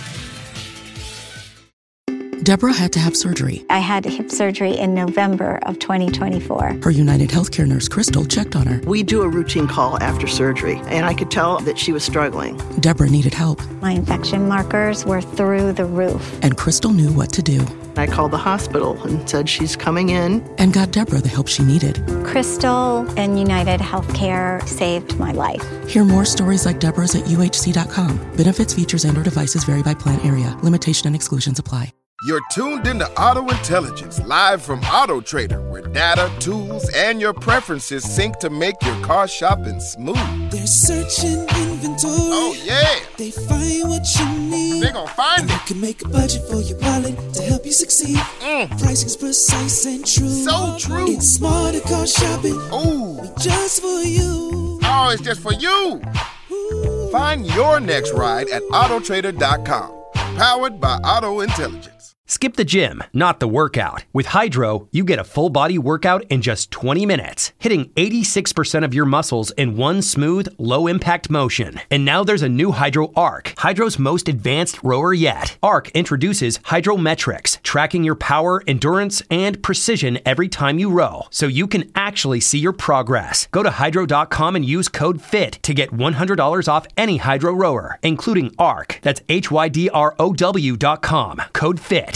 Deborah had to have surgery. I had hip surgery in November of 2024. Her United Healthcare nurse, Crystal, checked on her. We do a routine call after surgery, and I could tell that she was struggling. Deborah needed help. My infection markers were through the roof. And Crystal knew what to do. I called the hospital and said she's coming in. And got Deborah the help she needed. Crystal and United Healthcare saved my life. Hear more stories like Deborah's at UHC.com. Benefits, features, and/or devices vary by plan area. Limitation and exclusions apply. You're tuned into Auto Intelligence, live from Auto Trader, where data, tools, and your preferences sync to make your car shopping smooth. They're searching inventory. Oh, yeah. They find what you need. They're gonna find it. You can make a budget for your wallet to help you succeed. Pricing's precise and true. So true. It's smarter car shopping. Ooh. Just for you. Oh, it's just for you. Ooh. Find your next ride at autotrader.com. Powered by Auto Intelligence. Skip the gym, not the workout. With Hydro, you get a full-body workout in just 20 minutes, hitting 86% of your muscles in one smooth, low-impact motion. And now there's a new Hydro Arc, Hydro's most advanced rower yet. Arc introduces Hydrometrics, tracking your power, endurance, and precision every time you row, so you can actually see your progress. Go to Hydro.com and use code FIT to get $100 off any Hydro rower, including Arc. That's HYDROW.com. Code FIT.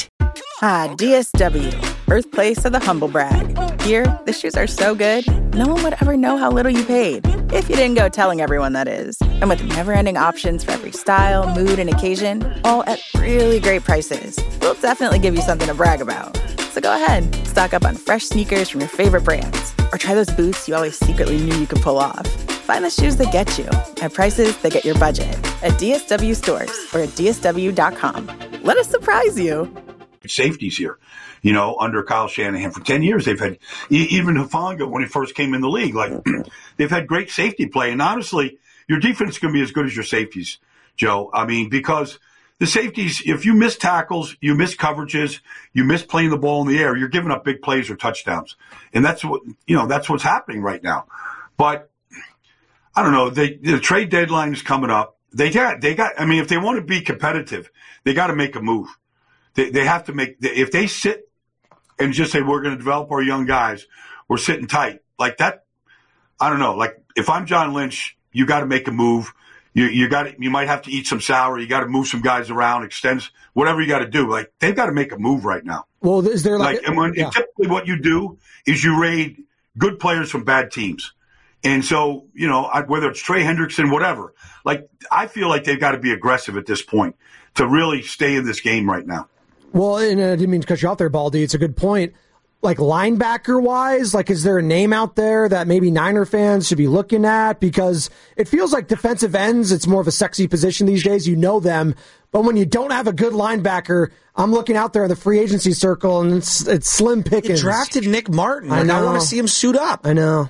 DSW, birthplace of the humble brag. Here, the shoes are so good, no one would ever know how little you paid. If you didn't go telling everyone, that is. And with never-ending options for every style, mood, and occasion, all at really great prices, we'll definitely give you something to brag about. So go ahead, stock up on fresh sneakers from your favorite brands, or try those boots you always secretly knew you could pull off. Find the shoes that get you at prices that get your budget at DSW stores or at DSW.com. Let us surprise you. Safeties here, under Kyle Shanahan for 10 years. They've had, even Hufanga when he first came in the league, they've had great safety play. And honestly, your defense is going to be as good as your safeties, Joe. I mean, because the safeties, if you miss tackles, you miss coverages, you miss playing the ball in the air, you're giving up big plays or touchdowns. And that's what's happening right now. But I don't know. The trade deadline is coming up. They got, if they want to be competitive, they got to make a move. They have to if they sit and just say, we're going to develop our young guys, we're sitting tight like that. I don't know. Like if I'm John Lynch, you got to make a move. You might have to eat some salary. You got to move some guys around, extend whatever you got to do. Like they've got to make a move right now. Well, is there typically what you do is you raid good players from bad teams. And so, whether it's Trey Hendrickson, whatever, I feel like they've got to be aggressive at this point to really stay in this game right now. Well, and I didn't mean to cut you off there, Baldy. It's a good point. Linebacker-wise, is there a name out there that maybe Niner fans should be looking at? Because it feels like defensive ends, it's more of a sexy position these days. You know them. But when you don't have a good linebacker, I'm looking out there in the free agency circle, and it's slim pickings. They drafted Nick Martin. I want to see him suit up. I know.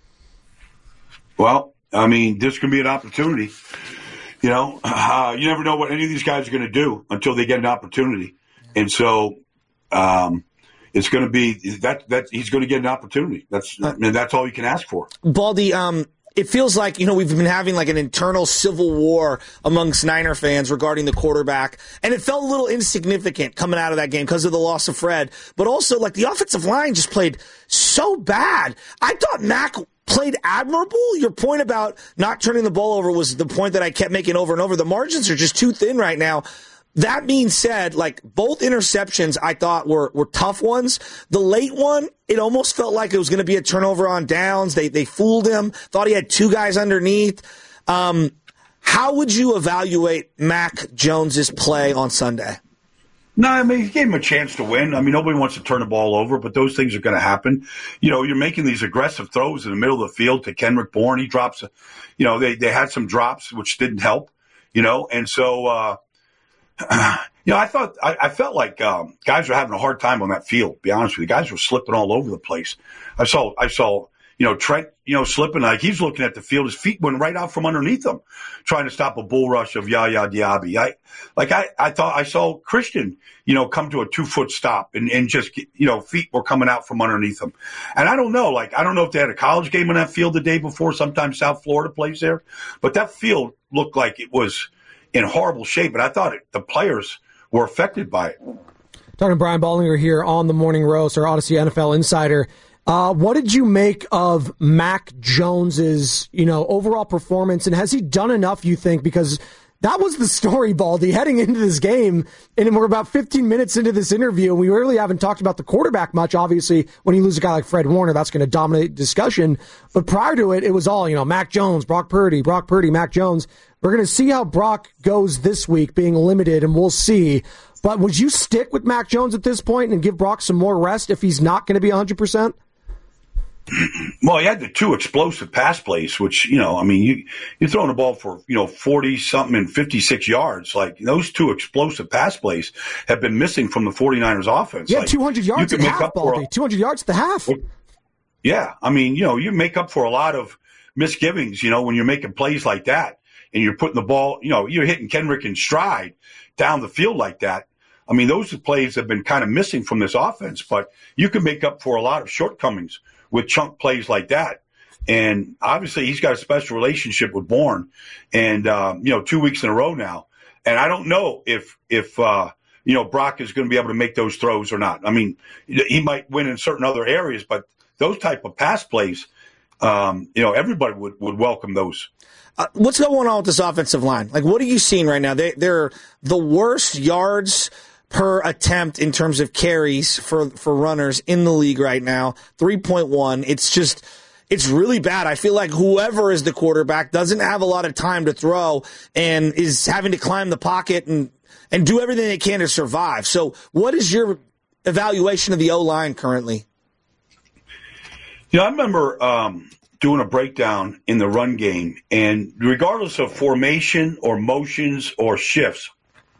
Well, this could be an opportunity. You never know what any of these guys are going to do until they get an opportunity. And so it's going to be that he's going to get an opportunity. That's all you can ask for. Baldy, it feels like, we've been having an internal civil war amongst Niner fans regarding the quarterback. And it felt a little insignificant coming out of that game because of the loss of Fred. But also, the offensive line just played so bad. I thought Mac played admirable. Your point about not turning the ball over was the point that I kept making over and over. The margins are just too thin right now. That being said, like, both interceptions I thought were tough ones. The late one, it almost felt like it was going to be a turnover on downs. They fooled him, thought he had two guys underneath. How would you evaluate Mac Jones's play on Sunday? No, I mean, he gave him a chance to win. I mean, nobody wants to turn the ball over, but those things are going to happen. You know, you're making these aggressive throws in the middle of the field to Kendrick Bourne. He drops, they had some drops, which didn't help, and so, I felt like guys were having a hard time on that field, to be honest with you. Guys were slipping all over the place. I saw Trent, slipping like he's looking at the field. His feet went right out from underneath him, trying to stop a bull rush of Yaya Diaby. I thought I saw Christian, come to a 2-foot stop and just, feet were coming out from underneath him. And I don't know if they had a college game on that field the day before. Sometimes South Florida plays there, but that field looked like it was in horrible shape. And I thought the players were affected by it. Talking to Brian Ballinger here on the Morning Roast, our Odyssey NFL Insider. What did you make of Mac Jones's, overall performance, and has he done enough, you think? Because that was the story, Baldy, heading into this game, and we're about 15 minutes into this interview, and we really haven't talked about the quarterback much. Obviously, when you lose a guy like Fred Warner, that's going to dominate discussion. But prior to it, it was all, Mac Jones, Brock Purdy, Mac Jones. We're going to see how Brock goes this week, being limited, and we'll see. But would you stick with Mac Jones at this point and give Brock some more rest if he's not going to be 100%? Well, he had the two explosive pass plays, which, you're throwing the ball for, 40-something and 56 yards. Like, those two explosive pass plays have been missing from the 49ers offense. Yeah, 200 yards at half, Baldy. 200 yards at the half. Yeah, you make up for a lot of misgivings, when you're making plays like that and you're putting the ball, you're hitting Kendrick in stride down the field like that. Those plays have been kind of missing from this offense, but you can make up for a lot of shortcomings with chunk plays like that. And obviously he's got a special relationship with Bourne and, 2 weeks in a row now. And I don't know if Brock is going to be able to make those throws or not. He might win in certain other areas, but those type of pass plays, everybody would welcome those. What's going on with this offensive line? Like, what are you seeing right now? They're the worst yards per attempt in terms of carries for runners in the league right now, 3.1. It's really bad. I feel like whoever is the quarterback doesn't have a lot of time to throw and is having to climb the pocket and do everything they can to survive. So what is your evaluation of the O-line currently? I remember doing a breakdown in the run game, and regardless of formation or motions or shifts,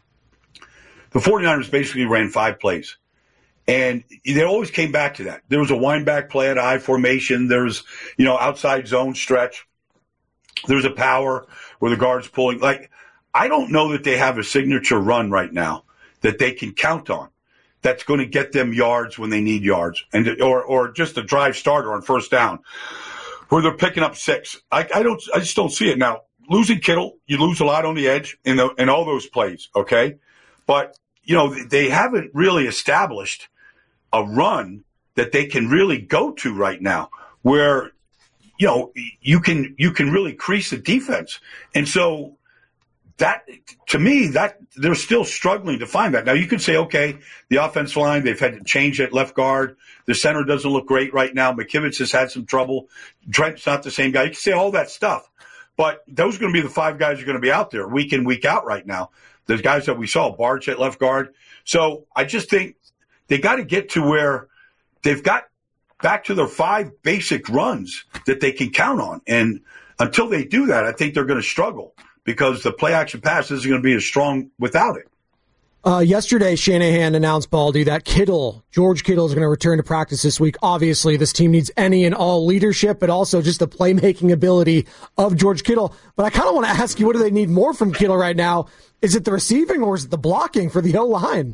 the 49ers basically ran 5 plays. And they always came back to that. There was a wind back play at I formation. There's, outside zone stretch. There's a power where the guard's pulling. Like, I don't know that they have a signature run right now that they can count on that's going to get them yards when they need yards, and or just a drive starter on first down where they're picking up 6. I just don't see it. Now, losing Kittle, you lose a lot on the edge in all those plays, okay? But, they haven't really established a run that they can really go to right now where, you can really crease the defense. And so that, to me, that they're still struggling to find that. Now, you could say, okay, the offensive line, they've had to change at left guard. The center doesn't look great right now. McKivitz has had some trouble. Trent's not the same guy. You can say all that stuff. But those are going to be the 5 guys who are going to be out there week in, week out right now. The guys that we saw, Barch at left guard. So I just think they got to get to where they've got back to their 5 basic runs that they can count on. And until they do that, I think they're going to struggle because the play action pass isn't going to be as strong without it. Yesterday, Shanahan announced, Baldy, that George Kittle is going to return to practice this week. Obviously, this team needs any and all leadership, but also just the playmaking ability of George Kittle. But I kind of want to ask you, what do they need more from Kittle right now? Is it the receiving or is it the blocking for the O-line?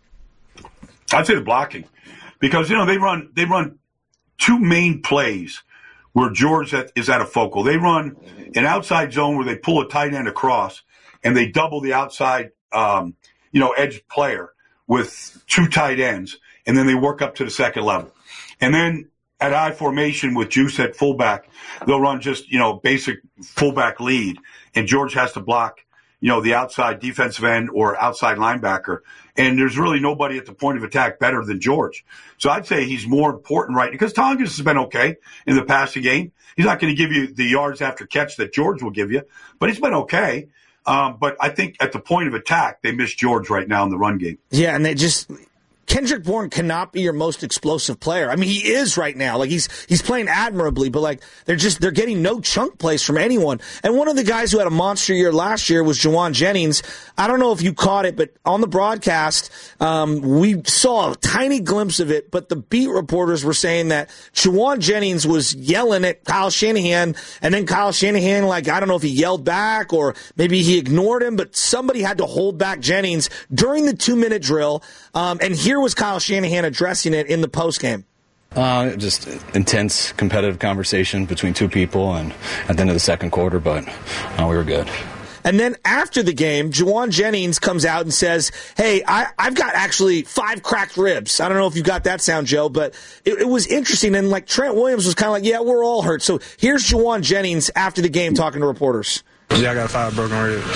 I'd say the blocking because, they run 2 main plays where George is at a focal. They run an outside zone where they pull a tight end across and they double the outside edge player with 2 tight ends, and then they work up to the second level. And then at I formation with Juice at fullback, they'll run just, basic fullback lead, and George has to block, the outside defensive end or outside linebacker. And there's really nobody at the point of attack better than George. So I'd say he's more important right now because Tongas has been okay in the passing game. He's not going to give you the yards after catch that George will give you, but he's been okay. But I think at the point of attack, they miss George right now in the run game. Yeah, and Kendrick Bourne cannot be your most explosive player. I mean, he is right now. Like he's playing admirably, but like they're getting no chunk plays from anyone. And one of the guys who had a monster year last year was Jauan Jennings. I don't know if you caught it, but on the broadcast, we saw a tiny glimpse of it, but the beat reporters were saying that Jauan Jennings was yelling at Kyle Shanahan, and then Kyle Shanahan, I don't know if he yelled back or maybe he ignored him, but somebody had to hold back Jennings during the 2-minute drill. And here was Kyle Shanahan addressing it in the postgame. Just intense competitive conversation between two people and at the end of the second quarter, but we were good. And then after the game, Jauan Jennings comes out and says, hey, I've got actually 5 cracked ribs. I don't know if you got that sound, Joe, but it was interesting. And Trent Williams was kind of like, yeah, we're all hurt. So here's Jauan Jennings after the game talking to reporters. Yeah, I got 5 broken ribs.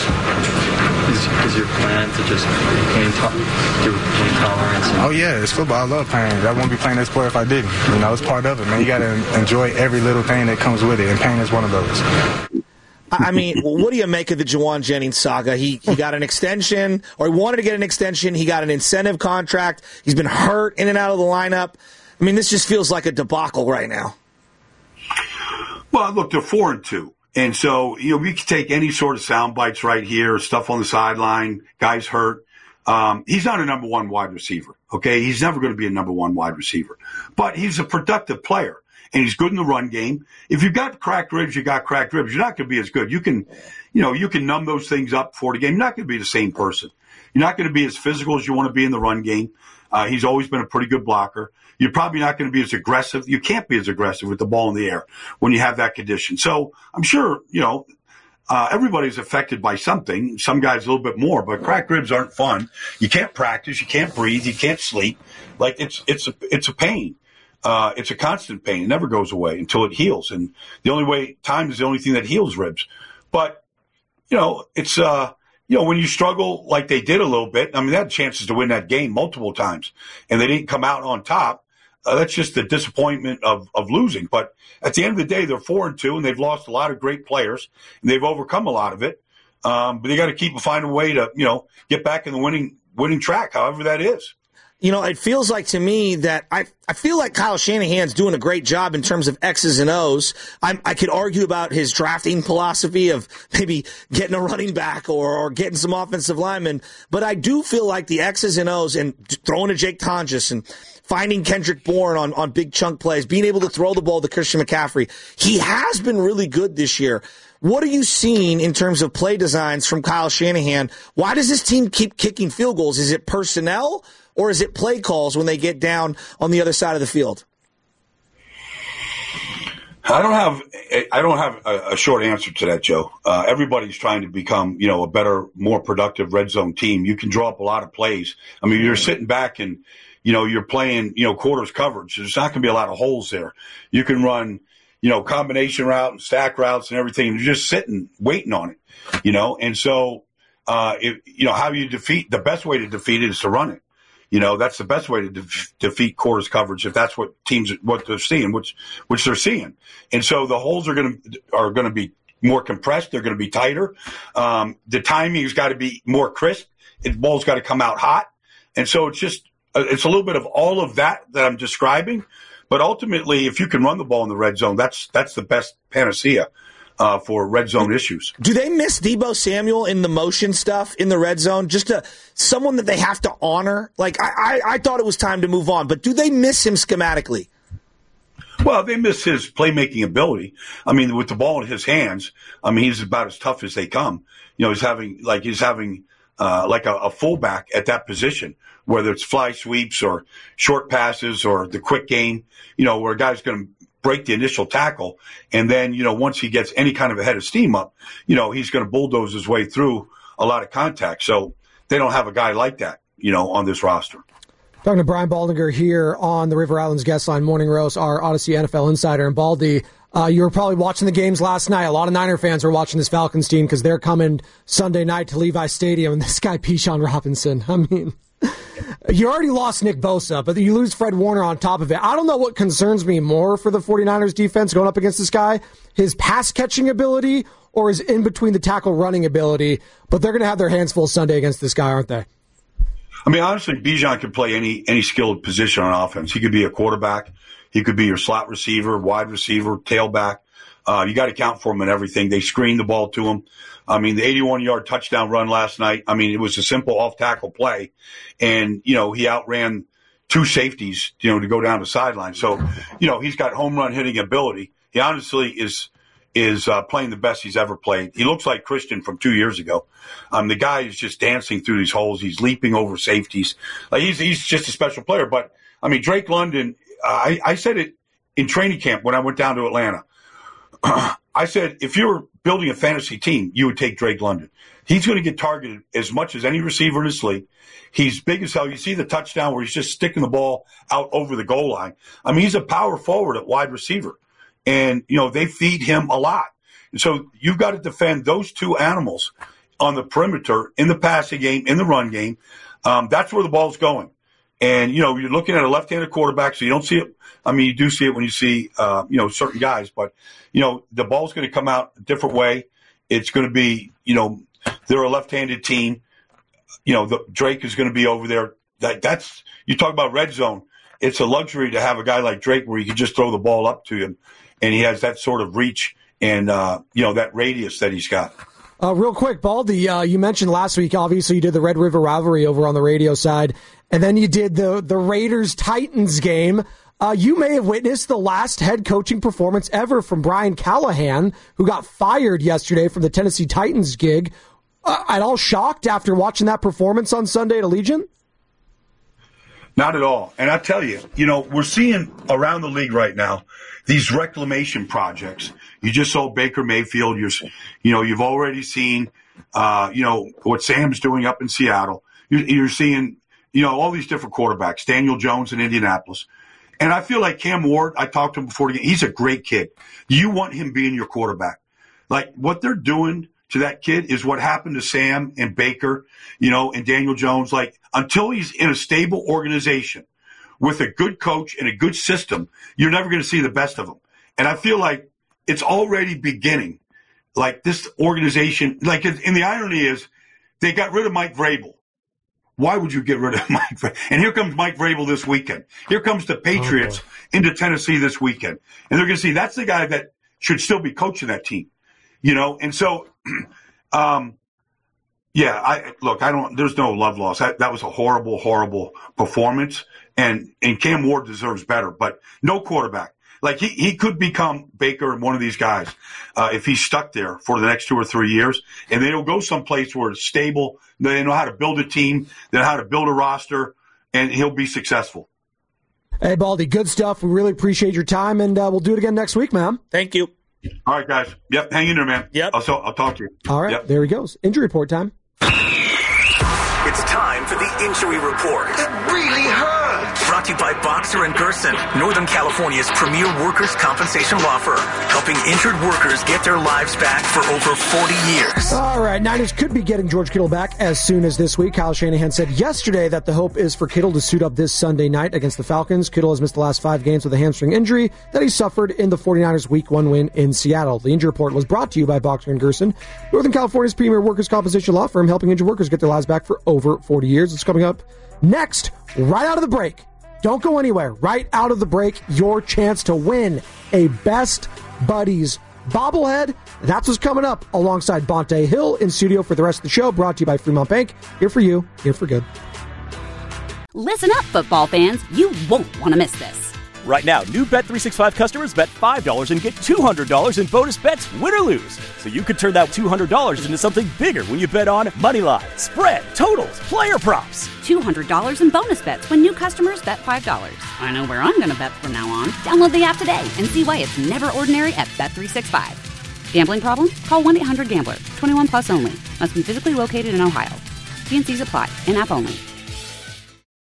Is your plan to just gain tolerance? Oh, yeah, it's football. I love pain. I wouldn't be playing that sport if I didn't. It's part of it, man. You got to enjoy every little thing that comes with it, and pain is one of those. I mean, what do you make of the Jauan Jennings saga? He got an extension, or he wanted to get an extension. He got an incentive contract. He's been hurt in and out of the lineup. I mean, this just feels like a debacle right now. Well, look, they're 4-2. And so, we can take any sort of sound bites right here, stuff on the sideline, guys hurt. He's not a number 1 wide receiver, okay? He's never going to be a number 1 wide receiver. But he's a productive player, and he's good in the run game. If you've got cracked ribs, you got cracked ribs. You're not going to be as good. You can numb those things up before the game. You're not going to be the same person. You're not going to be as physical as you want to be in the run game. He's always been a pretty good blocker. You're probably not going to be as aggressive. You can't be as aggressive with the ball in the air when you have that condition. So I'm sure, everybody's affected by something. Some guys a little bit more, but cracked ribs aren't fun. You can't practice. You can't breathe. You can't sleep. It's a pain. It's a constant pain. It never goes away until it heals. And time is the only thing that heals ribs. But, it's, when you struggle like they did a little bit, I mean, they had chances to win that game multiple times and they didn't come out on top. That's just the disappointment of losing. But at the end of the day, they're 4-2 and they've lost a lot of great players and they've overcome a lot of it. But they got to find a way to, get back in the winning track, however that is. It feels like to me that I feel like Kyle Shanahan's doing a great job in terms of X's and O's. I could argue about his drafting philosophy of maybe getting a running back or getting some offensive linemen, but I do feel like the X's and O's and throwing to Jake Tonjes and finding Kendrick Bourne on big chunk plays, being able to throw the ball to Christian McCaffrey, he has been really good this year. What are you seeing in terms of play designs from Kyle Shanahan? Why does this team keep kicking field goals? Is it personnel? Or is it play calls when they get down on the other side of the field? I don't have a short answer to that, Joe. Everybody's trying to become, a better, more productive red zone team. You can draw up a lot of plays. I mean, you're sitting back and, you're playing, quarters coverage. There's not going to be a lot of holes there. You can run, combination route and stack routes and everything. You're just sitting, waiting on it, And so, how you the best way to defeat it is to run it. That's the best way to defeat quarters coverage if that's what they're seeing, which they're seeing. And so the holes are going to be more compressed. They're going to be tighter. The timing has got to be more crisp. The ball's got to come out hot. And so it's a little bit of all of that I'm describing. But ultimately, if you can run the ball in the red zone, that's the best panacea for red zone issues. Do they miss Deebo Samuel in the motion stuff in the red zone? Just someone that they have to honor? I thought it was time to move on, but do they miss him schematically? Well, they miss his playmaking ability. I mean, with the ball in his hands, he's about as tough as they come. He's having a fullback at that position, whether it's fly sweeps or short passes or the quick game, where a guy's going to break the initial tackle. And then, once he gets any kind of a head of steam up, he's going to bulldoze his way through a lot of contact. So they don't have a guy like that, on this roster. Talking to Brian Baldinger here on the River Islands Guest Line Morning Roast, our Odyssey NFL insider. And Baldy, You were probably watching the games last night. A lot of Niner fans were watching this Falcons team because they're coming Sunday night to Levi Stadium. And this guy, Bijan Robinson, I mean, you already lost Nick Bosa, but you lose Fred Warner on top of it. I don't know what concerns me more for the 49ers defense going up against this guy, his pass-catching ability or his in-between-the-tackle running ability. But they're going to have their hands full Sunday against this guy, aren't they? I mean, honestly, Bijan could play any skilled position on offense. He could be a quarterback. He could be your slot receiver, wide receiver, tailback. You got to count for him and everything. They screened the ball to him. I mean, the 81-yard touchdown run last night, I mean, it was a simple off-tackle play. And, he outran two safeties, to go down the sideline. So, he's got home run hitting ability. He honestly is playing the best he's ever played. He looks like Christian from 2 years ago. The guy is just dancing through these holes. He's leaping over safeties. He's just a special player. But, I mean, Drake London, I said it in training camp when I went down to Atlanta. I said, if you were building a fantasy team, you would take Drake London. He's going to get targeted as much as any receiver in this league. He's big as hell. You see the touchdown where he's just sticking the ball out over the goal line. I mean, he's a power forward at wide receiver. And, they feed him a lot. And so you've got to defend those two animals on the perimeter, in the passing game, in the run game. That's where the ball's going. And, you're looking at a left-handed quarterback, so you don't see it. I mean, you do see it when you see, certain guys. But, the ball's going to come out a different way. It's going to be, they're a left-handed team. Drake is going to be over there. That's you talk about red zone. It's a luxury to have a guy like Drake where you can just throw the ball up to him, and he has that sort of reach and, that radius that he's got. Real quick, Baldy, you mentioned last week, obviously, you did the Red River Rivalry over on the radio side, and then you did the Raiders-Titans game. You may have witnessed the last head coaching performance ever from Brian Callahan, who got fired yesterday from the Tennessee Titans gig. At all shocked after watching that performance on Sunday at Allegiant? Not at all. And I tell you, we're seeing around the league right now these reclamation projects. You just saw Baker Mayfield. You've already seen, what Sam's doing up in Seattle. You're seeing, all these different quarterbacks. Daniel Jones in Indianapolis. And I feel like Cam Ward, I talked to him before the game. He's a great kid. You want him being your quarterback. Like what they're doing to that kid is what happened to Sam and Baker, and Daniel Jones. Like until he's in a stable organization with a good coach and a good system, you're never going to see the best of him. And I feel like it's already beginning. Like this organization, and the irony is they got rid of Mike Vrabel. Why would you get rid of Mike Vrabel? And here comes Mike Vrabel this weekend. Here comes the Patriots into Tennessee this weekend. And they're going to see that's the guy that should still be coaching that team. And so, there's no love lost. That was a horrible, horrible performance. And Cam Ward deserves better, but no quarterback. Like he could become Baker and one of these guys, if he's stuck there for the next 2 or 3 years, and they'll go someplace where it's stable. They know how to build a team. They know how to build a roster, and he'll be successful. Hey, Baldy, good stuff. We really appreciate your time, and we'll do it again next week, man. Thank you. All right, guys. Yep, hang in there, man. Yep. I'll talk to you. All right, There he goes. Injury report time. It's time for the injury report. It really hurt. Brought to you by Boxer & Gerson, Northern California's premier workers' compensation law firm, helping injured workers get their lives back for over 40 years. All right, Niners could be getting George Kittle back as soon as this week. Kyle Shanahan said yesterday that the hope is for Kittle to suit up this Sunday night against the Falcons. Kittle has missed the last 5 games with a hamstring injury that he suffered in the 49ers' Week 1 win in Seattle. The injury report was brought to you by Boxer & Gerson, Northern California's premier workers' compensation law firm, helping injured workers get their lives back for over 40 years. It's coming up next, right out of the break. Don't go anywhere. Right out of the break, your chance to win a Best Buddies bobblehead. That's what's coming up alongside Bonte Hill in studio for the rest of the show, brought to you by Fremont Bank. Here for you, here for good. Listen up, football fans. You won't want to miss this. Right now, new Bet365 customers bet $5 and get $200 in bonus bets, win or lose. So you could turn that $200 into something bigger when you bet on money line, spread, totals, player props. $200 in bonus bets when new customers bet $5. I know where I'm going to bet from now on. Download the app today and see why it's never ordinary at Bet365. Gambling problem? Call 1-800-GAMBLER. 21 plus only. Must be physically located in Ohio. T&Cs apply. In-app only.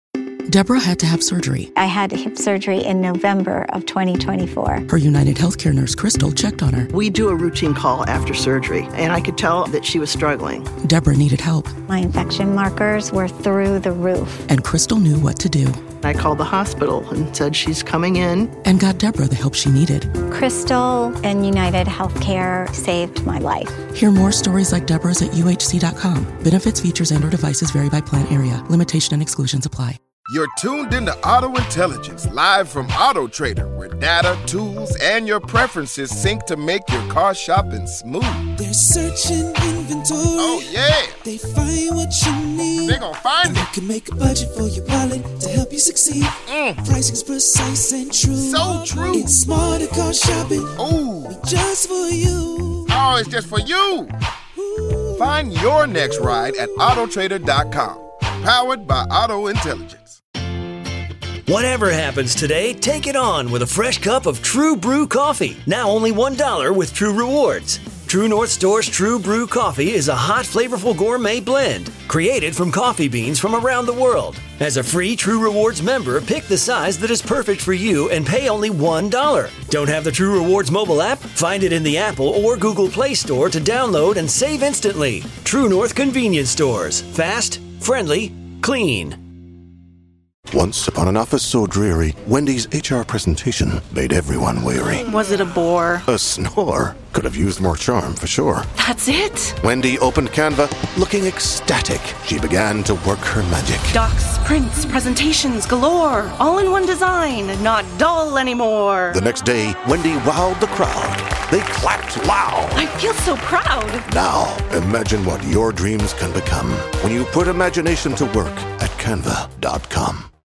Deborah had to have surgery. I had hip surgery in November of 2024. Her United Healthcare nurse, Crystal, checked on her. We do a routine call after surgery, and I could tell that she was struggling. Deborah needed help. My infection markers were through the roof. And Crystal knew what to do. I called the hospital and said she's coming in. And got Deborah the help she needed. Crystal and United Healthcare saved my life. Hear more stories like Deborah's at UHC.com. Benefits, features, and/or devices vary by plan area. Limitation and exclusions apply. You're tuned into Auto Intelligence, live from Auto Trader, where data, tools, and your preferences sync to make your car shopping smooth. They're searching inventory. Oh, yeah. They find what you need. They gon' find it. You can make a budget for your wallet to help you succeed. Pricing's precise and true. So true. It's smarter car shopping. Ooh. Just for you. Oh, it's just for you. Ooh. Find your next ride at autotrader.com. Powered by Auto Intelligence. Whatever happens today, take it on with a fresh cup of True Brew coffee. Now only $1 with True Rewards. True North Store's True Brew coffee is a hot, flavorful gourmet blend created from coffee beans from around the world. As a free True Rewards member, pick the size that is perfect for you and pay only $1. Don't have the True Rewards mobile app? Find it in the Apple or Google Play Store to download and save instantly. True North Convenience Stores. Fast, friendly, clean. Once upon an office so dreary, Wendy's HR presentation made everyone weary. Was it a bore? A snore. Could have used more charm, for sure. That's it? Wendy opened Canva, looking ecstatic. She began to work her magic. Docs, prints, presentations galore. All in one design, not dull anymore. The next day, Wendy wowed the crowd. They clapped loud. I feel so proud. Now, imagine what your dreams can become when you put imagination to work at Canva.com.